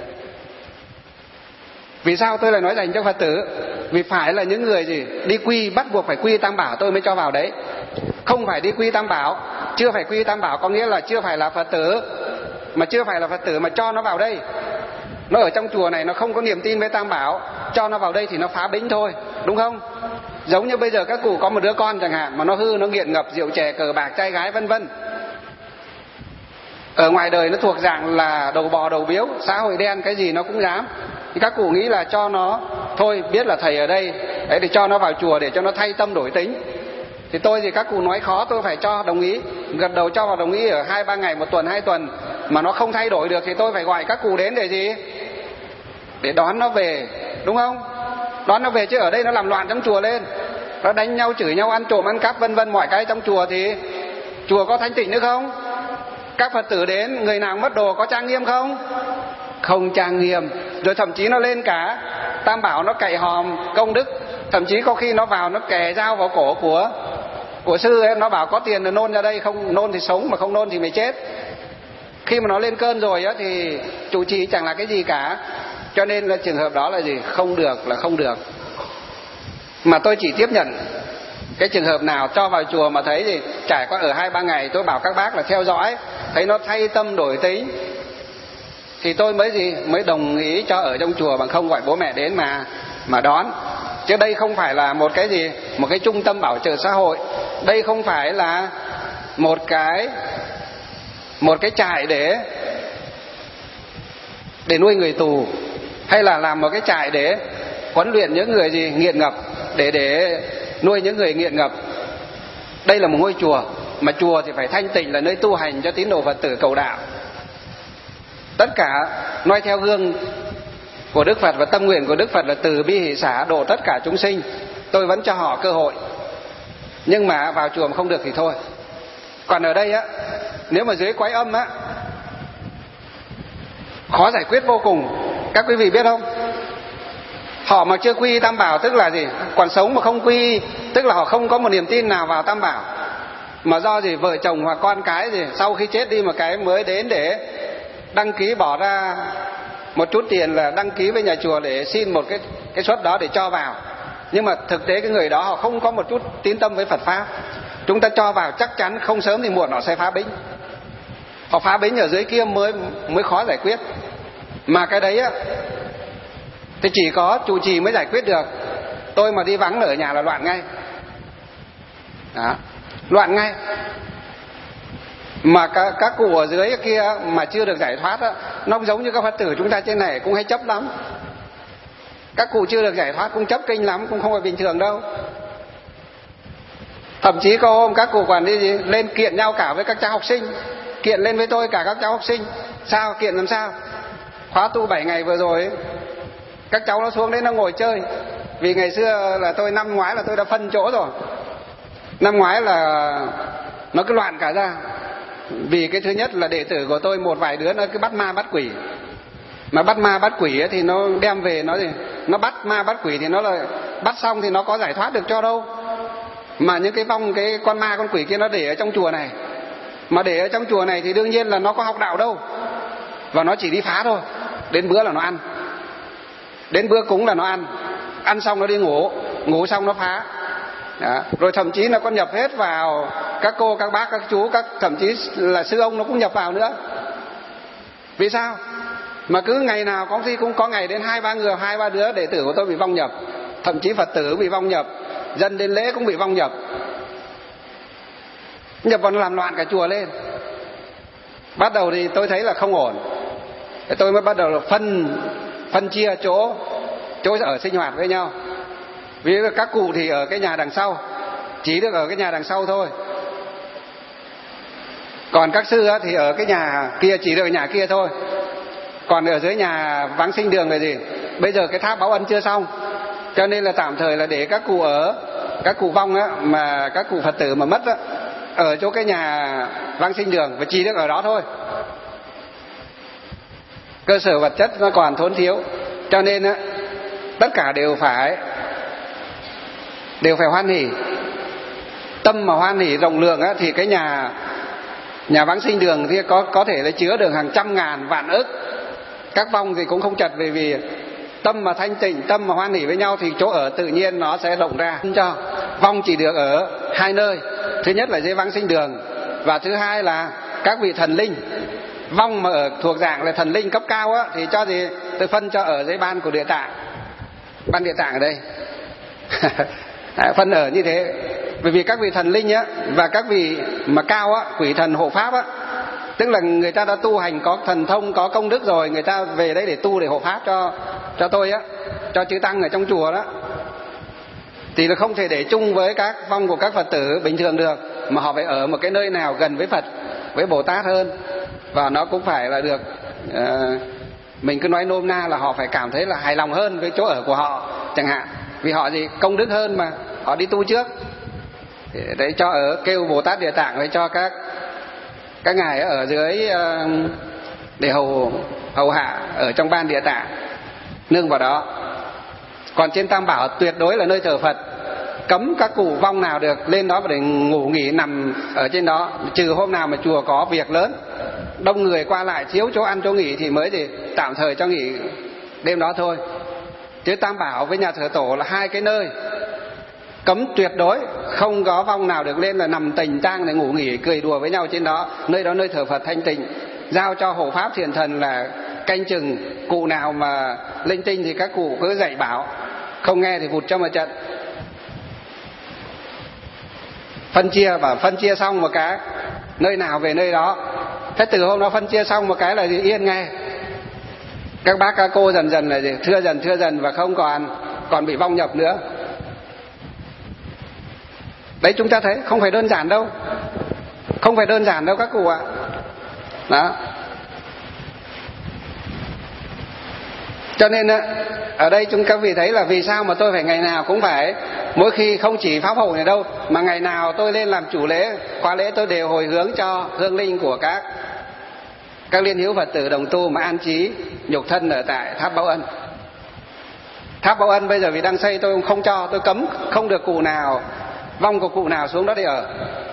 Vì sao tôi lại nói dành cho Phật tử? Vì phải là những người gì đi quy, bắt buộc phải quy Tam Bảo tôi mới cho vào đấy. Không phải đi quy Tam Bảo, chưa phải quy Tam Bảo có nghĩa là chưa phải là Phật tử, mà chưa phải là Phật tử mà cho nó vào đây. Nó ở trong chùa này nó không có niềm tin với Tam Bảo, cho nó vào đây thì nó phá bính thôi, đúng không? Giống như bây giờ các cụ có một đứa con chẳng hạn mà nó hư, nó nghiện ngập rượu chè cờ bạc trai gái vân vân. Ở ngoài đời nó thuộc dạng là đầu bò đầu biếu, xã hội đen cái gì nó cũng dám. Thì các cụ nghĩ là cho nó thôi, biết là thầy ở đây đấy thì cho nó vào chùa để cho nó thay tâm đổi tính. Thì tôi thì các cụ nói khó, tôi phải cho đồng ý, gật đầu cho vào đồng ý ở hai ba ngày, một tuần, hai tuần mà nó không thay đổi được thì tôi phải gọi các cụ đến để gì? Để đón nó về, đúng không? Đón nó về chứ ở đây nó làm loạn trong chùa lên, nó đánh nhau, chửi nhau, ăn trộm, ăn cắp vân vân mọi cái trong chùa thì chùa có thanh tịnh nữa không? Các Phật tử đến, người nào mất đồ có trang nghiêm không? Không trang nghiêm. Rồi thậm chí nó lên cả Tam Bảo, nó cậy hòm công đức, thậm chí có khi nó vào nó kè dao vào cổ của của sư ấy, nó bảo có tiền là nôn ra đây, không nôn thì sống, mà không nôn thì mày chết. Khi mà nó lên cơn rồi á thì trụ trì chẳng là cái gì cả. Cho nên là trường hợp đó là gì? Không được là không được. Mà tôi chỉ tiếp nhận cái trường hợp nào cho vào chùa mà thấy gì trải qua ở hai ba ngày, tôi bảo các bác là theo dõi, thấy nó thay tâm đổi tính thì tôi mới gì mới đồng ý cho ở trong chùa, bằng không gọi bố mẹ đến mà mà đón. Chứ đây không phải là một cái gì, một cái trung tâm bảo trợ xã hội, đây không phải là một cái một cái trại để để nuôi người tù, hay là làm một cái trại để huấn luyện những người gì nghiện ngập, để để nuôi những người nghiện ngập. Đây là một ngôi chùa, mà chùa thì phải thanh tịnh, là nơi tu hành cho tín đồ Phật tử cầu đạo. Tất cả noi theo gương của Đức Phật và tâm nguyện của Đức Phật là từ bi hỷ xả độ tất cả chúng sinh. Tôi vẫn cho họ cơ hội, nhưng mà vào chùa mà không được thì thôi. Còn ở đây á, nếu mà dưới quái âm á, khó giải quyết vô cùng. Các quý vị biết không? Họ mà chưa quy Tam Bảo tức là gì? Còn sống mà không quy, tức là họ không có một niềm tin nào vào Tam Bảo. Mà do gì vợ chồng hoặc con cái gì sau khi chết đi một cái mới đến để đăng ký, bỏ ra một chút tiền là đăng ký với nhà chùa để xin một cái cái suất đó để cho vào. Nhưng mà thực tế cái người đó họ không có một chút tín tâm với Phật pháp. Chúng ta cho vào chắc chắn không sớm thì muộn họ sẽ phá bính. Họ phá bính ở dưới kia mới mới khó giải quyết. Mà cái đấy á thì chỉ có trụ trì mới giải quyết được. Tôi mà đi vắng ở nhà là loạn ngay. Đó, loạn ngay. Mà các, các cụ ở dưới kia mà chưa được giải thoát á, nó giống như các Phật tử chúng ta trên này cũng hay chấp lắm. Các cụ chưa được giải thoát cũng chấp kinh lắm, cũng không phải bình thường đâu. Thậm chí có hôm các cụ còn đi gì lên kiện nhau cả với các cháu học sinh, kiện lên với tôi cả các cháu học sinh. Sao? Kiện làm sao? Khóa tu bảy ngày vừa rồi ấy, các cháu nó xuống đấy nó ngồi chơi. Vì ngày xưa là tôi năm ngoái là tôi đã phân chỗ rồi. Năm ngoái là nó cứ loạn cả ra. Vì cái thứ nhất là đệ tử của tôi một vài đứa nó cứ bắt ma bắt quỷ. Mà bắt ma bắt quỷ ấy thì nó đem về nó gì? Nó bắt ma bắt quỷ thì nó là bắt xong thì nó có giải thoát được cho đâu. Mà những cái vong, cái con ma con quỷ kia nó để ở trong chùa này. Mà để ở trong chùa này thì đương nhiên là nó có học đạo đâu. Và nó chỉ đi phá thôi. Đến bữa là nó ăn. Đến bữa cúng là nó ăn. ăn xong nó đi ngủ, ngủ xong nó phá. Đó. Rồi thậm chí nó còn nhập hết vào các cô, các bác, các chú, các thậm chí là sư ông nó cũng nhập vào nữa. Vì sao? Mà cứ ngày nào có khi cũng có ngày đến hai ba người, hai ba đứa đệ tử của tôi bị vong nhập, thậm chí Phật tử bị vong nhập, dân đến lễ cũng bị vong nhập. Nhập vào làm loạn cả chùa lên. Bắt đầu thì tôi thấy là không ổn, tôi mới bắt đầu là phân phân chia chỗ chỗ ở sinh hoạt với nhau. Ví dụ các cụ thì ở cái nhà đằng sau, chỉ được ở cái nhà đằng sau thôi. Còn các sư thì ở cái nhà kia, chỉ được ở nhà kia thôi. Còn ở dưới nhà vãng sinh đường là gì? Bây giờ cái tháp báo ân chưa xong, cho nên là tạm thời là để các cụ ở, các cụ vong á, mà các cụ Phật tử mà mất á, ở chỗ cái nhà vãng sinh đường và chỉ được ở đó thôi. Cơ sở vật chất nó còn thốn thiếu, cho nên á, tất cả đều phải đều phải hoan hỉ. Tâm mà hoan hỉ rộng lượng á, thì cái nhà nhà vãng sinh đường thì có có thể là chứa được hàng trăm ngàn vạn ức. Các vong thì cũng không chật, vì vì tâm mà thanh tịnh, tâm mà hoan hỉ với nhau thì chỗ ở tự nhiên nó sẽ rộng ra. Cho vong chỉ được ở hai nơi, thứ nhất là dưới vãng sinh đường, và thứ hai là các vị thần linh. Vong mà ở thuộc dạng là thần linh cấp cao á, thì cho gì tôi phân cho ở dưới ban của Địa Tạng, ban Địa Tạng ở đây. Phân ở như thế, bởi vì các vị thần linh á và các vị mà cao á, quỷ thần hộ pháp á, tức là người ta đã tu hành có thần thông, có công đức rồi, người ta về đấy để tu, để hộ pháp cho cho tôi á, cho chư tăng ở trong chùa đó, thì là không thể để chung với các vong của các Phật tử bình thường được, mà họ phải ở một cái nơi nào gần với Phật, với Bồ Tát hơn, và nó cũng phải là được uh, mình cứ nói nôm na là họ phải cảm thấy là hài lòng hơn với chỗ ở của họ chẳng hạn, vì họ gì công đức hơn mà, họ đi tu trước. Để cho ở, kêu Bồ Tát Địa Tạng để cho các các ngài ở dưới uh, để hầu hầu hạ ở trong ban Địa Tạng, nương vào đó. Còn trên Tam Bảo tuyệt đối là nơi thờ Phật, cấm các cụ vong nào được lên đó để ngủ nghỉ nằm ở trên đó, trừ hôm nào mà chùa có việc lớn, đông người qua lại, thiếu chỗ ăn chỗ nghỉ thì mới thì tạm thời cho nghỉ đêm đó thôi. Chứ Tam Bảo với nhà thờ tổ là hai cái nơi cấm tuyệt đối, không có vong nào được lên là nằm tình tang để ngủ nghỉ cười đùa với nhau trên đó. Nơi đó nơi thờ Phật thanh tịnh, giao cho hộ pháp thiền thần là canh chừng. Cụ nào mà linh tinh thì các cụ cứ dạy bảo, không nghe thì vụt cho một trận. Phân chia, và phân chia xong một cái nơi nào về nơi đó. Thế từ hôm đó phân chia xong một cái là gì? Yên nghe. Các bác các cô dần dần là gì? Thưa dần thưa dần và không còn còn bị vong nhập nữa. Đấy, chúng ta thấy không phải đơn giản đâu, không phải đơn giản đâu các cụ ạ. Đó. Cho nên ở đây chúng các vị thấy là vì sao mà tôi phải ngày nào cũng phải, mỗi khi không chỉ pháp hội này đâu, mà ngày nào tôi lên làm chủ lễ, khóa lễ tôi đều hồi hướng cho hương linh của các các liên hữu Phật tử đồng tu mà an trí nhục thân ở tại tháp Báo Ân. Tháp Báo Ân bây giờ vì đang xây tôi không cho, tôi cấm không được cụ nào, vong của cụ nào xuống đó để ở.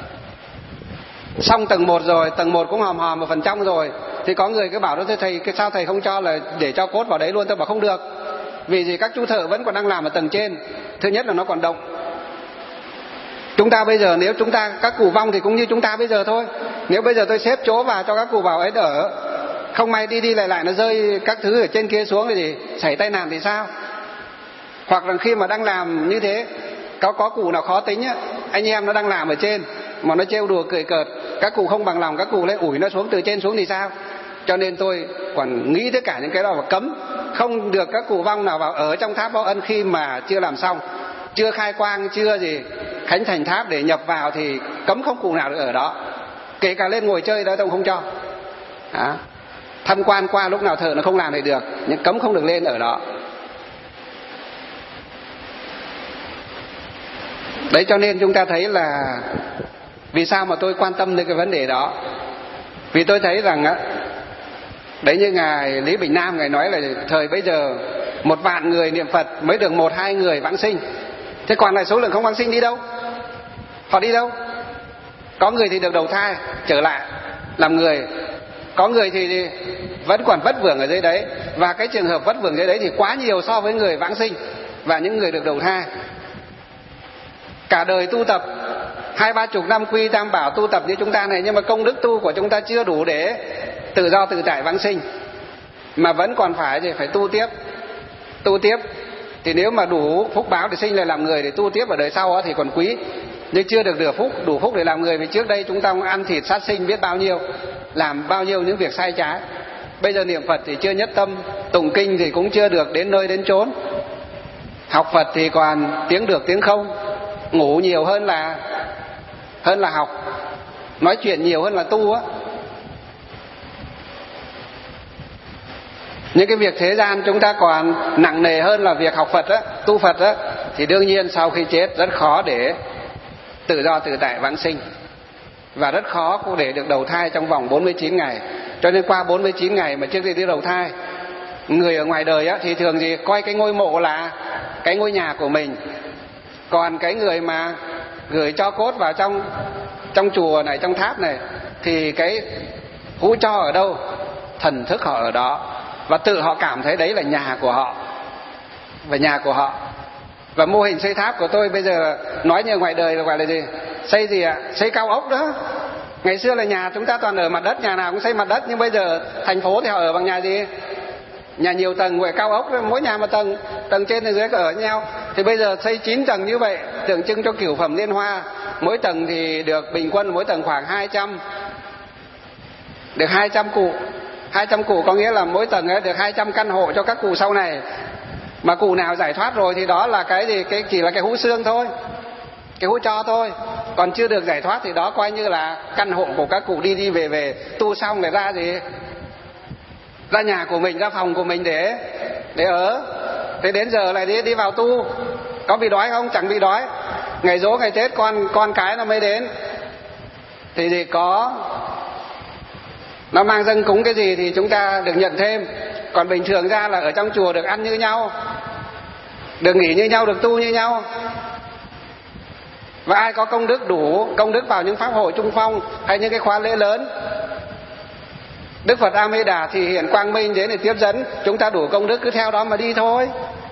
Xong tầng một rồi, tầng một cũng hòm hòm một phần trong rồi, thì có người cứ bảo đó, thầy cái sao thầy không cho là để cho cốt vào đấy luôn? Tôi bảo không được, vì gì các chú thợ vẫn còn đang làm ở tầng trên. Thứ nhất là nó còn động. Chúng ta bây giờ nếu chúng ta các cụ vong thì cũng như chúng ta bây giờ thôi, nếu bây giờ tôi xếp chỗ vào cho các cụ vào ấy ở, không may đi đi lại lại nó rơi các thứ ở trên kia xuống thì gì xảy tai nạn thì sao? Hoặc là khi mà đang làm như thế, có có cụ nào khó tính á, anh em nó đang làm ở trên mà nó trêu đùa cười cợt, các cụ không bằng lòng, các cụ lên ủi nó xuống từ trên xuống thì sao? Cho nên tôi còn nghĩ tất cả những cái đó và cấm không được các cụ vong nào vào ở trong tháp Báo Ân khi mà chưa làm xong, chưa khai quang, chưa gì khánh thành tháp để nhập vào thì cấm không cụ nào được ở đó. Kể cả lên ngồi chơi đó tôi không cho. Đó. Tham quan qua lúc nào thợ nó không làm thì được, nhưng cấm không được lên ở đó. Đấy, cho nên chúng ta thấy là vì sao mà tôi quan tâm đến cái vấn đề đó. Vì tôi thấy rằng á, đấy như ngài Lý Bình Nam ngài nói là thời bây giờ một vạn người niệm Phật mới được một hai người vãng sinh, thế còn lại số lượng không vãng sinh đi đâu? Họ đi đâu? Có người thì được đầu thai trở lại làm người, có người thì vẫn còn vất vưởng ở dưới đấy, và cái trường hợp vất vưởng dưới đấy thì quá nhiều so với người vãng sinh. và những người được đầu thai. Cả đời tu tập hai ba chục năm quy tam bảo tu tập như chúng ta này, nhưng mà công đức tu của chúng ta chưa đủ để tự do tự tại vãng sinh, mà vẫn còn phải thì phải tu tiếp. Tu tiếp thì nếu mà đủ phúc báo để sinh lại làm người để tu tiếp ở đời sau đó, thì còn quý. Nhưng chưa được được phúc đủ phúc để làm người, vì trước đây chúng ta ăn thịt sát sinh biết bao nhiêu, làm bao nhiêu những việc sai trái. Bây giờ niệm Phật thì chưa nhất tâm, tụng kinh thì cũng chưa được đến nơi đến chốn, học Phật thì còn tiếng được tiếng không, ngủ nhiều hơn là hơn là học, nói chuyện nhiều hơn là tu á. Những cái việc thế gian chúng ta còn nặng nề hơn là việc học Phật á, tu Phật á, thì đương nhiên sau khi chết rất khó để tự do tự tại vãng sinh, và rất khó cũng để được đầu thai trong vòng bốn mươi chín ngày. Cho nên qua bốn mươi chín ngày mà trước khi đi đầu thai, người ở ngoài đời á, thì thường gì coi cái ngôi mộ là cái ngôi nhà của mình. Còn cái người mà gửi cho cốt vào trong trong chùa này, trong tháp này, thì cái hũ cho ở đâu, thần thức họ ở đó, và tự họ cảm thấy đấy là nhà của họ, và nhà của họ. Và mô hình xây tháp của tôi bây giờ nói như ngoài đời là gọi là gì? Xây gì ạ? Xây cao ốc đó. Ngày xưa là nhà chúng ta toàn ở mặt đất, nhà nào cũng xây mặt đất, nhưng bây giờ thành phố thì họ ở bằng nhà gì? Nhà nhiều tầng, gọi cao ốc, mỗi nhà một tầng, tầng trên tầng dưới ở nhau. Thì bây giờ xây chín tầng như vậy, tượng trưng cho cửu phẩm liên hoa. Mỗi tầng thì được bình quân mỗi tầng khoảng hai trăm, được hai trăm cụ. hai trăm cụ có nghĩa là mỗi tầng ấy được hai trăm căn hộ cho các cụ sau này. Mà cụ nào giải thoát rồi thì đó là cái gì? Cái chỉ là cái hũ xương thôi, cái hũ cho thôi. Còn chưa được giải thoát thì đó coi như là căn hộ của các cụ đi đi về về, tu xong rồi ra gì? Ra nhà của mình, ra phòng của mình để để ở. Thế đến giờ lại đi đi vào tu. Có bị đói không? Chẳng bị đói. Ngày giỗ ngày Tết con con cái nó mới đến. Thì thì có nó mang dâng cúng cái gì thì chúng ta được nhận thêm. Còn bình thường ra là ở trong chùa được ăn như nhau, được nghỉ như nhau, được tu như nhau. Và ai có công đức đủ, công đức vào những pháp hội trung phong hay những cái khóa lễ lớn, Đức Phật A Di Đà thì hiện quang minh đến để tiếp dẫn, chúng ta đủ công đức cứ theo đó mà đi thôi,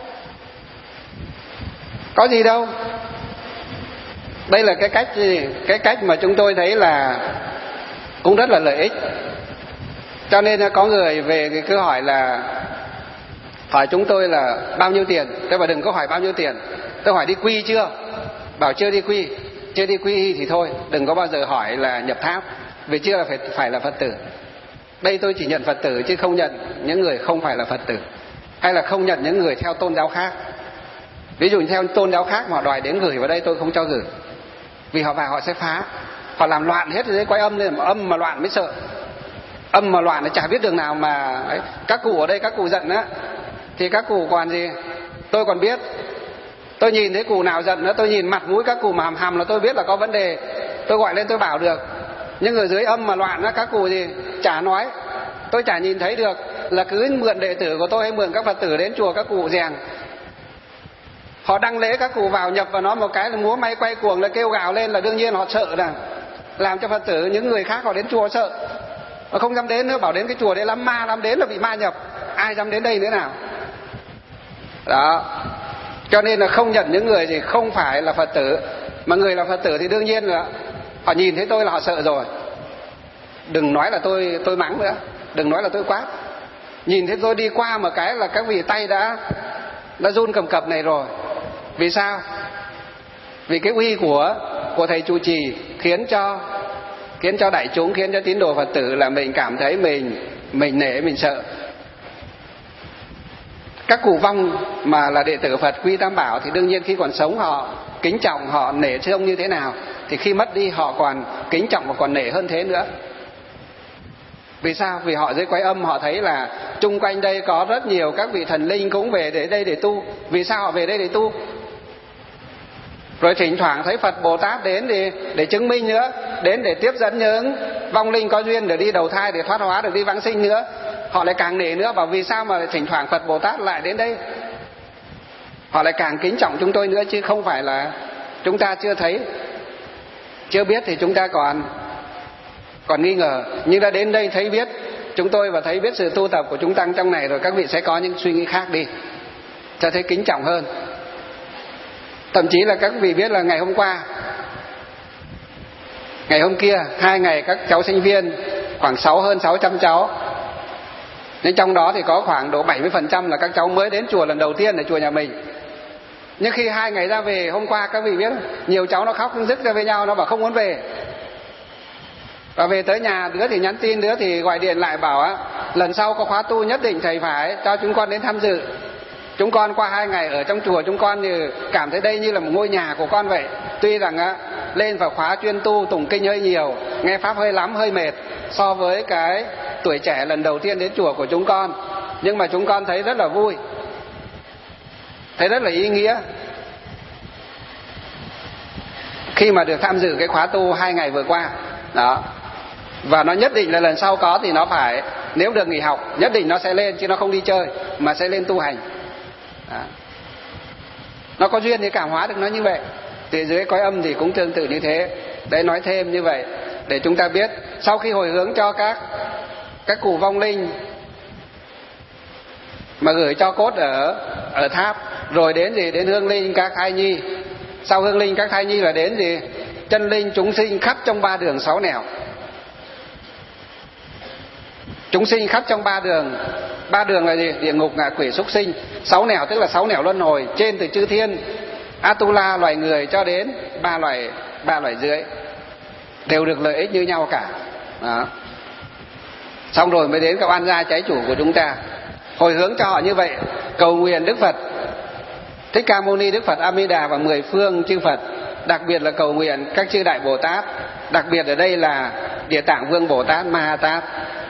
có gì đâu. Đây là cái cách gì? Cái cách mà chúng tôi thấy là cũng rất là lợi ích. Cho nên có người về cứ hỏi là hỏi chúng tôi là bao nhiêu tiền. Tôi bảo đừng có hỏi bao nhiêu tiền, tôi hỏi đi quy chưa, bảo chưa đi quy. Chưa đi quy thì thôi, đừng có bao giờ hỏi là nhập tháp, vì chưa là phải, phải là Phật tử. Đây tôi chỉ nhận Phật tử chứ không nhận những người không phải là Phật tử, hay là không nhận những người theo tôn giáo khác. Ví dụ theo tôn giáo khác mà họ đòi đến gửi vào đây tôi không cho gửi, vì họ vào họ sẽ phá, họ làm loạn hết dưới quái âm lên, mà âm mà loạn mới sợ. Âm mà loạn nó chả biết đường nào mà ấy. Các cụ ở đây các cụ giận á thì các cụ còn gì tôi còn biết. Tôi nhìn thấy cụ nào giận nữa, tôi nhìn mặt mũi các cụ mà hầm hầm là tôi biết là có vấn đề, tôi gọi lên tôi bảo được. Nhưng ở dưới âm mà loạn á, các cụ gì chả nói, tôi chả nhìn thấy được, là cứ mượn đệ tử của tôi hay mượn các Phật tử đến chùa các cụ rèn. Họ đăng lễ các cụ vào nhập vào nó một cái là múa may quay cuồng, là kêu gào lên, là đương nhiên họ sợ, là làm cho Phật tử những người khác họ đến chùa sợ, họ không dám đến nữa, bảo đến cái chùa đấy lắm ma, lắm đến là bị ma nhập, ai dám đến đây nữa nào. Đó, cho nên là không nhận những người gì không phải là Phật tử. Mà người là Phật tử thì đương nhiên là họ nhìn thấy tôi là họ sợ rồi. Đừng nói là tôi tôi mắng nữa, đừng nói là tôi quát. Nhìn thấy tôi đi qua một cái là các vị tay đã đã run cầm cập này rồi. Vì sao? Vì cái uy của của thầy trụ trì khiến cho khiến cho đại chúng, khiến cho tín đồ Phật tử là mình cảm thấy mình mình nể, mình sợ. Các cụ vong mà là đệ tử Phật quy tam bảo thì đương nhiên khi còn sống họ kính trọng, họ nể trông như thế nào, thì khi mất đi họ còn kính trọng và còn nể hơn thế nữa. Vì sao? Vì họ dưới quái âm họ thấy là chung quanh đây có rất nhiều các vị thần linh cũng về để đây để tu. Vì sao họ về đây để tu? Rồi thỉnh thoảng thấy Phật Bồ Tát đến để, để chứng minh nữa, đến để tiếp dẫn những vong linh có duyên để đi đầu thai, để thoát hóa, được đi vãng sinh nữa. Họ lại càng nể nữa, bảo vì sao mà thỉnh thoảng Phật Bồ Tát lại đến đây. Họ lại càng kính trọng chúng tôi nữa, chứ không phải là chúng ta chưa thấy, chưa biết thì chúng ta còn còn nghi ngờ. Nhưng đã đến đây thấy biết chúng tôi và thấy biết sự tu tập của chúng tăng trong này rồi, các vị sẽ có những suy nghĩ khác đi, cho thấy kính trọng hơn. Thậm chí là các vị biết là ngày hôm qua, ngày hôm kia, hai ngày các cháu sinh viên khoảng sáu hơn sáu trăm cháu, nhưng trong đó thì có khoảng độ bảy mươi phần trăm là các cháu mới đến chùa lần đầu tiên ở chùa nhà mình. Nhưng khi hai ngày ra về hôm qua, các vị biết nhiều cháu nó khóc rứt ra với nhau, nó bảo không muốn về. Và về tới nhà, đứa thì nhắn tin, đứa thì gọi điện lại bảo á, lần sau có khóa tu nhất định thầy phải cho chúng con đến tham dự. Chúng con qua hai ngày ở trong chùa, chúng con thì cảm thấy đây như là một ngôi nhà của con vậy. Tuy rằng á, lên vào khóa chuyên tu tụng kinh hơi nhiều, nghe pháp hơi lắm, hơi mệt so với cái tuổi trẻ lần đầu tiên đến chùa của chúng con, nhưng mà chúng con thấy rất là vui, thấy rất là ý nghĩa khi mà được tham dự cái khóa tu hai ngày vừa qua đó. Và nó nhất định là lần sau có thì nó phải, nếu được nghỉ học nhất định nó sẽ lên, chứ nó không đi chơi mà sẽ lên tu hành đó. Nó có duyên thì cảm hóa được nó như vậy. Thì dưới cõi âm thì cũng tương tự như thế. Đấy, nói thêm như vậy để chúng ta biết, sau khi hồi hướng cho các các cụ vong linh mà gửi cho cốt ở ở tháp, rồi đến gì, đến hương linh các thai nhi. Sau hương linh các thai nhi là đến gì, chân linh chúng sinh khắp trong ba đường sáu nẻo. Chúng sinh khắp trong ba đường. Ba đường là gì? Địa ngục, ngạ quỷ, súc sinh. Sáu nẻo tức là sáu nẻo luân hồi, trên từ chư thiên, Atula loài người cho đến ba loài ba loài dưới, đều được lợi ích như nhau cả đó. Xong rồi mới đến các oan gia trái chủ của chúng ta, hồi hướng cho họ như vậy, cầu nguyện Đức Phật Thích Ca Mâu Ni, Đức Phật A Di Đà và mười phương chư Phật, đặc biệt là cầu nguyện các chư đại Bồ Tát, đặc biệt ở đây là Địa Tạng Vương Bồ Tát Ma Ha Tát.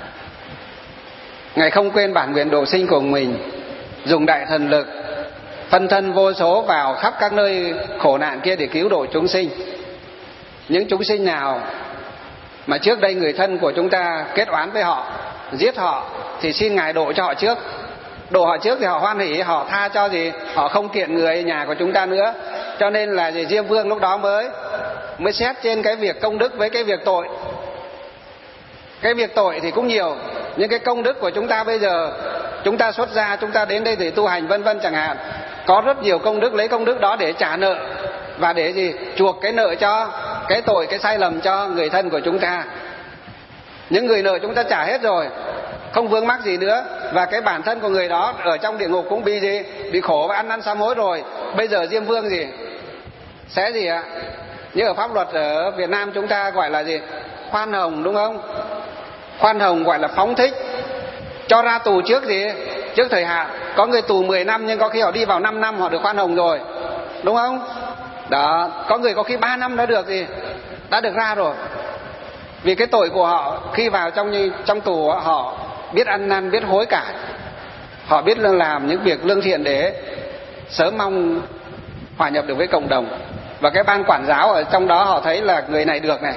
Ngài không quên bản nguyện độ sinh của mình, dùng đại thần lực phân thân vô số vào khắp các nơi khổ nạn kia để cứu độ chúng sinh. Những chúng sinh nào mà trước đây người thân của chúng ta kết oán với họ, giết họ, thì xin Ngài độ cho họ trước. Độ họ trước thì họ hoan hỷ, họ tha cho gì, họ không kiện người nhà của chúng ta nữa. Cho nên là gì, Diêm Vương lúc đó mới mới xét trên cái việc công đức với cái việc tội. Cái việc tội thì cũng nhiều, nhưng cái công đức của chúng ta bây giờ, chúng ta xuất gia, chúng ta đến đây để tu hành vân vân chẳng hạn, có rất nhiều công đức, lấy công đức đó để trả nợ và để gì, chuộc cái nợ cho cái tội, cái sai lầm cho người thân của chúng ta. Những người nợ chúng ta trả hết rồi, không vướng mắc gì nữa, và cái bản thân của người đó ở trong địa ngục cũng bị gì, bị khổ và ăn năn sám hối rồi. Bây giờ Diêm Vương gì sẽ gì ạ? Như ở pháp luật ở Việt Nam chúng ta gọi là gì, khoan hồng, đúng không? Khoan hồng gọi là phóng thích, cho ra tù trước gì, trước thời hạn. Có người tù mười năm nhưng có khi họ đi vào năm năm họ được khoan hồng rồi, đúng không? Đó, có người có khi ba năm đã được gì, đã được ra rồi. Vì cái tội của họ khi vào trong trong tù, họ biết ăn năn, biết hối cải, họ biết làm những việc lương thiện để sớm mong hòa nhập được với cộng đồng. Và cái ban quản giáo ở trong đó họ thấy là người này được này,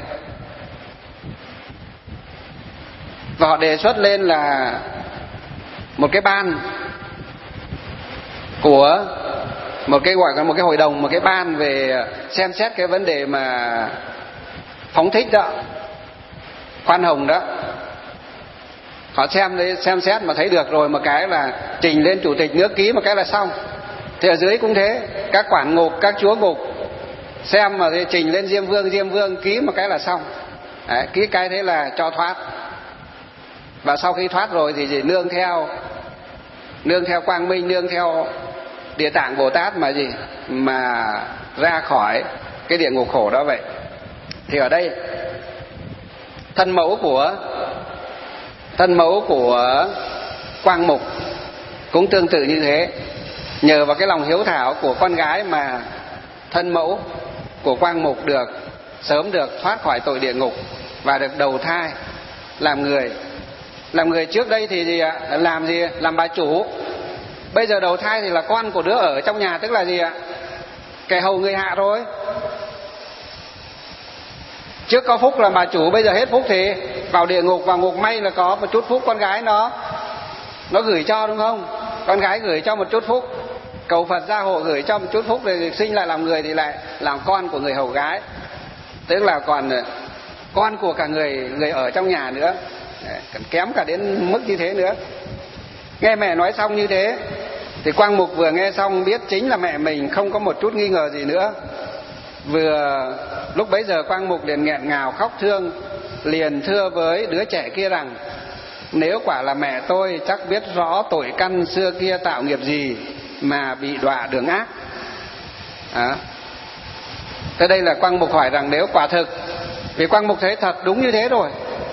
và họ đề xuất lên là một cái ban của một cái gọi là một cái hội đồng, một cái ban về xem xét cái vấn đề mà phóng thích đó, khoan hồng đó. Họ xem đấy, xem xét mà thấy được rồi, một cái là trình lên chủ tịch nước ký, một cái là xong. Thì ở dưới cũng thế, các quản ngục, các chúa ngục xem mà trình lên Diêm Vương, Diêm Vương ký một cái là xong. Đấy, ký cái thế là cho thoát. Và sau khi thoát rồi thì gì, nương theo nương theo Quang Minh, nương theo Địa Tạng Bồ Tát mà gì mà ra khỏi cái địa ngục khổ đó vậy. Thì ở đây thân mẫu của thân mẫu của Quang Mục cũng tương tự như thế. Nhờ vào cái lòng hiếu thảo của con gái mà thân mẫu của Quang Mục được sớm được thoát khỏi tội địa ngục và được đầu thai làm người. Làm người trước đây thì gì ạ? Làm gì? Làm bà chủ. Bây giờ đầu thai thì là con của đứa ở trong nhà, tức là gì ạ? Kẻ hầu người hạ rồi. Trước có phúc làm bà chủ, bây giờ hết phúc thì vào địa ngục, vào ngục. May là có một chút phúc con gái nó nó gửi cho, đúng không? Con gái gửi cho một chút phúc, cầu Phật gia hộ gửi cho một chút phúc, rồi sinh lại làm người thì lại làm con của người hầu gái, tức là còn con của cả người người ở trong nhà nữa. Kém cả đến mức như thế nữa. Nghe mẹ nói xong như thế Thì Quang Mục vừa nghe xong biết chính là mẹ mình, không có một chút nghi ngờ gì nữa. Vừa lúc bấy giờ Quang Mục liền nghẹn ngào khóc thương, liền thưa với đứa trẻ kia rằng: nếu quả là mẹ tôi chắc biết rõ tội căn xưa kia tạo nghiệp gì mà bị đọa đường ác. À. Tới đây là Quang Mục hỏi rằng nếu quả thực, vì Quang Mục thấy thật đúng như thế rồi.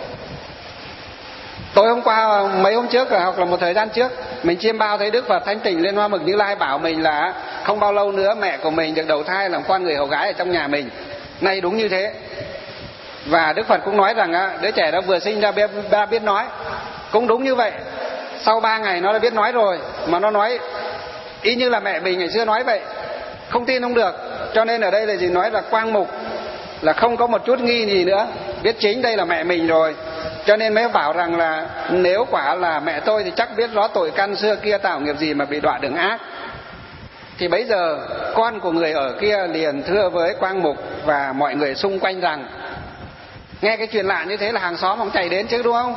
Tối hôm qua, mấy hôm trước hoặc là một thời gian trước, mình chiêm bao thấy Đức Phật Thanh Tịnh Liên Hoa Mục Như Lai bảo mình là không bao lâu nữa mẹ của mình được đầu thai làm con người hầu gái ở trong nhà mình. Nay đúng như thế. Và Đức Phật cũng nói rằng đứa trẻ đó vừa sinh ra biết, biết nói. Cũng đúng như vậy. Sau ba ngày nó đã biết nói rồi, mà nó nói y như là mẹ mình ngày xưa nói vậy. Không tin không được. Cho nên ở đây là gì, nói là Quang Mục là không có một chút nghi gì nữa, biết chính đây là mẹ mình rồi. Cho nên mới bảo rằng là nếu quả là mẹ tôi thì chắc biết rõ tội căn xưa kia tạo nghiệp gì mà bị đọa đường ác. Thì bấy giờ con của người ở kia liền thưa với Quang Mục và mọi người xung quanh rằng, nghe cái chuyện lạ như thế là hàng xóm không chạy đến chứ, đúng không?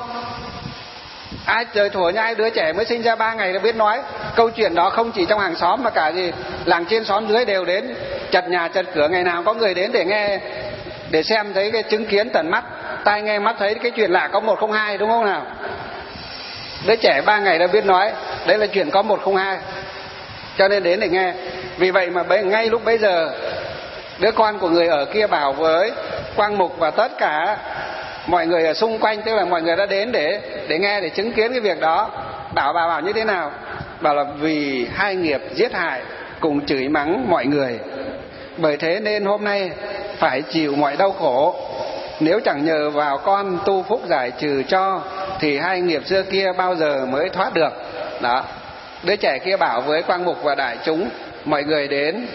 Ai trời thủa như ai đứa trẻ mới sinh ra ba ngày đã biết nói. Câu chuyện đó không chỉ trong hàng xóm mà cả gì làng trên xóm dưới đều đến, chật nhà chật cửa, ngày nào có người đến để nghe, để xem thấy cái chứng kiến tận mắt, tai nghe mắt thấy cái chuyện lạ có một không hai, đúng không nào? Đứa trẻ ba ngày đã biết nói, đấy là chuyện có một không hai, cho nên đến để nghe. Vì vậy mà ngay lúc bấy giờ đứa con của người ở kia bảo với Quang Mục và tất cả mọi người ở xung quanh, tức là mọi người đã đến để để nghe, để chứng kiến cái việc đó. Bảo bà bảo như thế nào? Bảo là vì hai nghiệp giết hại cùng chửi mắng mọi người, bởi thế nên hôm nay phải chịu mọi đau khổ. Nếu chẳng nhờ vào con tu phúc giải trừ cho thì hai nghiệp xưa kia bao giờ mới thoát được. Đó. Đứa trẻ kia bảo với Quang Mục và đại chúng, mọi người đến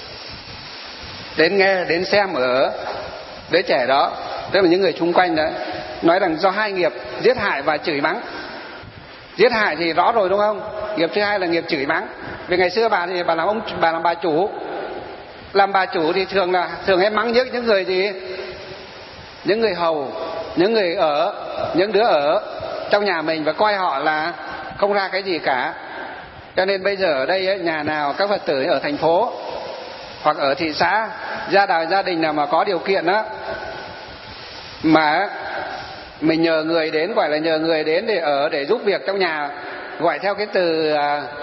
đến nghe, đến xem ở đứa trẻ đó, tức là những người xung quanh đấy, nói rằng do hai nghiệp giết hại và chửi mắng. Giết hại thì rõ rồi đúng không? Nghiệp thứ hai là nghiệp chửi mắng. Vì ngày xưa bà thì bà làm ông bà làm bà chủ, làm bà chủ thì thường là thường hay mắng nhất những người gì, những người hầu, những người ở, những đứa ở trong nhà mình và coi họ là không ra cái gì cả. Cho nên bây giờ ở đây ấy, nhà nào các Phật tử ở thành phố hoặc ở thị xã, gia đình gia đình nào mà có điều kiện á, mà mình nhờ người đến, gọi là nhờ người đến để ở, để giúp việc trong nhà, gọi theo cái từ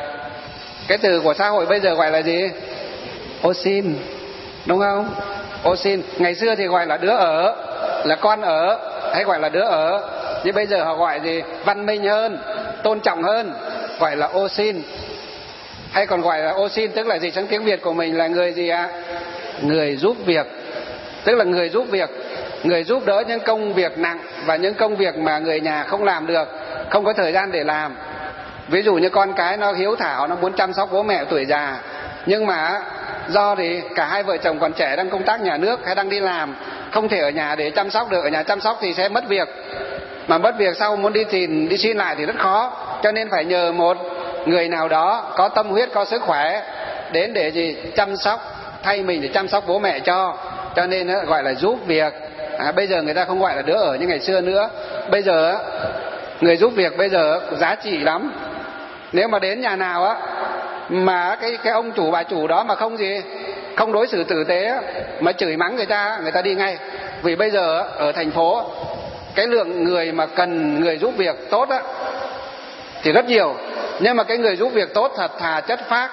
cái từ của xã hội bây giờ gọi là gì? Ô xin, đúng không? Ô xin. Ngày xưa thì gọi là đứa ở, là con ở, hay gọi là đứa ở. Nhưng bây giờ họ gọi gì văn minh hơn, tôn trọng hơn, gọi là ô xin. Hay còn gọi là ô xin tức là gì? Trong tiếng Việt của mình là người gì ạ? À? Người giúp việc. Tức là người giúp việc, người giúp đỡ những công việc nặng và những công việc mà người nhà không làm được, không có thời gian để làm. Ví dụ như con cái nó hiếu thảo, nó muốn chăm sóc bố mẹ tuổi già, nhưng mà do thì cả hai vợ chồng còn trẻ, đang công tác nhà nước hay đang đi làm, không thể ở nhà để chăm sóc được. Ở nhà chăm sóc thì sẽ mất việc, mà mất việc sau muốn đi tìm, đi xin lại thì rất khó. Cho nên phải nhờ một người nào đó có tâm huyết, có sức khỏe đến để gì chăm sóc thay mình, để chăm sóc bố mẹ cho. Cho nên gọi là giúp việc. À, bây giờ người ta không gọi là đứa ở như ngày xưa nữa. Bây giờ người giúp việc bây giờ giá trị lắm. Nếu mà đến nhà nào á mà cái cái ông chủ bà chủ đó mà không gì, không đối xử tử tế mà chửi mắng người ta, người ta đi ngay. Vì bây giờ ở thành phố cái lượng người mà cần người giúp việc tốt á thì rất nhiều, nhưng mà cái người giúp việc tốt thật thà, chất phác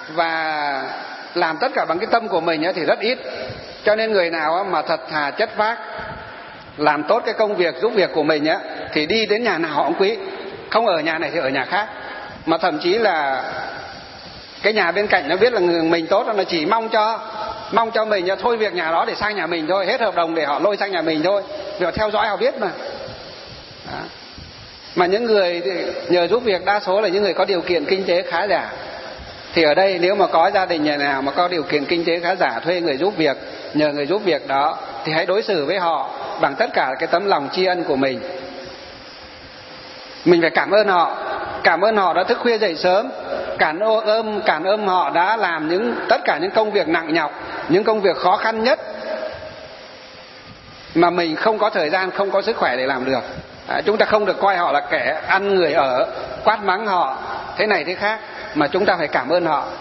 và làm tất cả bằng cái tâm của mình á thì rất ít. Cho nên người nào mà thật thà, chất phác, làm tốt cái công việc giúp việc của mình á thì đi đến nhà nào họ cũng quý. Không ở nhà này thì ở nhà khác, mà thậm chí là cái nhà bên cạnh nó biết là người mình tốt, nó chỉ mong cho mong cho mình thôi việc nhà đó để sang nhà mình thôi, hết hợp đồng để họ lôi sang nhà mình thôi, vì họ theo dõi họ biết mà. Đó. Mà những người nhờ giúp việc đa số là những người có điều kiện kinh tế khá giả. Thì ở đây nếu mà có gia đình nhà nào mà có điều kiện kinh tế khá giả, thuê người giúp việc, nhờ người giúp việc đó, thì hãy đối xử với họ bằng tất cả cái tấm lòng tri ân của mình. Mình phải cảm ơn họ, cảm ơn họ đã thức khuya dậy sớm, cảm ơn cảm ơn họ đã làm những tất cả những công việc nặng nhọc, những công việc khó khăn nhất mà mình không có thời gian, không có sức khỏe để làm được. À, chúng ta không được coi họ là kẻ ăn người ở, quát mắng họ thế này thế khác. mà chúng ta phải cảm ơn họ.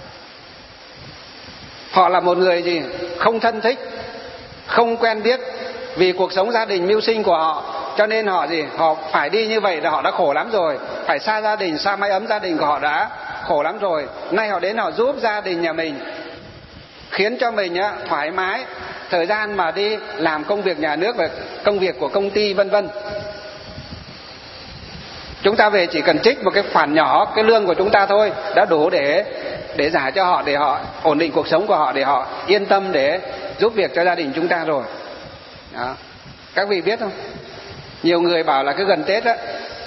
Họ là một người gì không thân thích, không quen biết, vì cuộc sống gia đình mưu sinh của họ cho nên họ gì họ phải đi như vậy là họ đã khổ lắm rồi, phải xa gia đình, xa mái ấm gia đình của họ đã khổ lắm rồi. Nay họ đến họ giúp gia đình nhà mình, khiến cho mình á, thoải mái thời gian mà đi làm công việc nhà nước và công việc của công ty vân vân. Chúng ta về chỉ cần trích một cái khoản nhỏ, cái lương của chúng ta thôi đã đủ để để trả cho họ, để họ ổn định cuộc sống của họ, để họ yên tâm để giúp việc cho gia đình chúng ta rồi. Đó. Các vị biết không? Nhiều người bảo là cứ gần Tết á,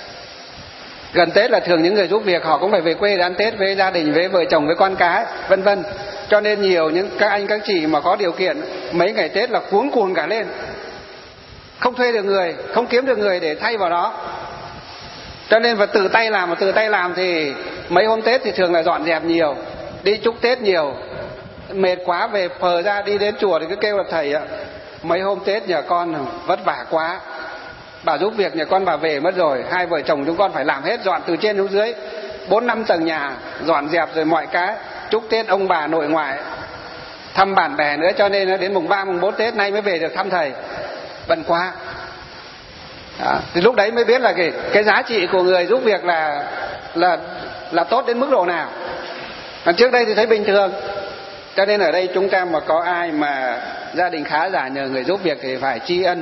gần Tết là thường những người giúp việc họ cũng phải về quê để ăn Tết với gia đình, với vợ chồng, với con cái vân vân. Cho nên nhiều những các anh các chị mà có điều kiện mấy ngày Tết là cuống cuồng cả lên, không thuê được người, không kiếm được người để thay vào đó. Cho nên phải tự tay làm, mà tự tay làm thì mấy hôm Tết thì thường là dọn dẹp nhiều, đi chúc Tết nhiều, mệt quá về phờ ra đi đến chùa thì cứ kêu là thầy ạ, mấy hôm Tết nhà con vất vả quá, bà giúp việc nhà con bà về mất rồi, hai vợ chồng chúng con phải làm hết, dọn từ trên xuống dưới bốn năm tầng nhà, dọn dẹp rồi mọi cái, chúc Tết ông bà nội ngoại, thăm bạn bè nữa. Cho nên đến mùng ba mùng bốn Tết nay mới về được thăm thầy, bận quá. Đó. Thì lúc đấy mới biết là cái, cái giá trị của người giúp việc là là là tốt đến mức độ nào. Còn trước đây thì thấy bình thường. Cho nên ở đây chúng ta mà có ai mà gia đình khá giả nhờ người giúp việc thì phải tri ân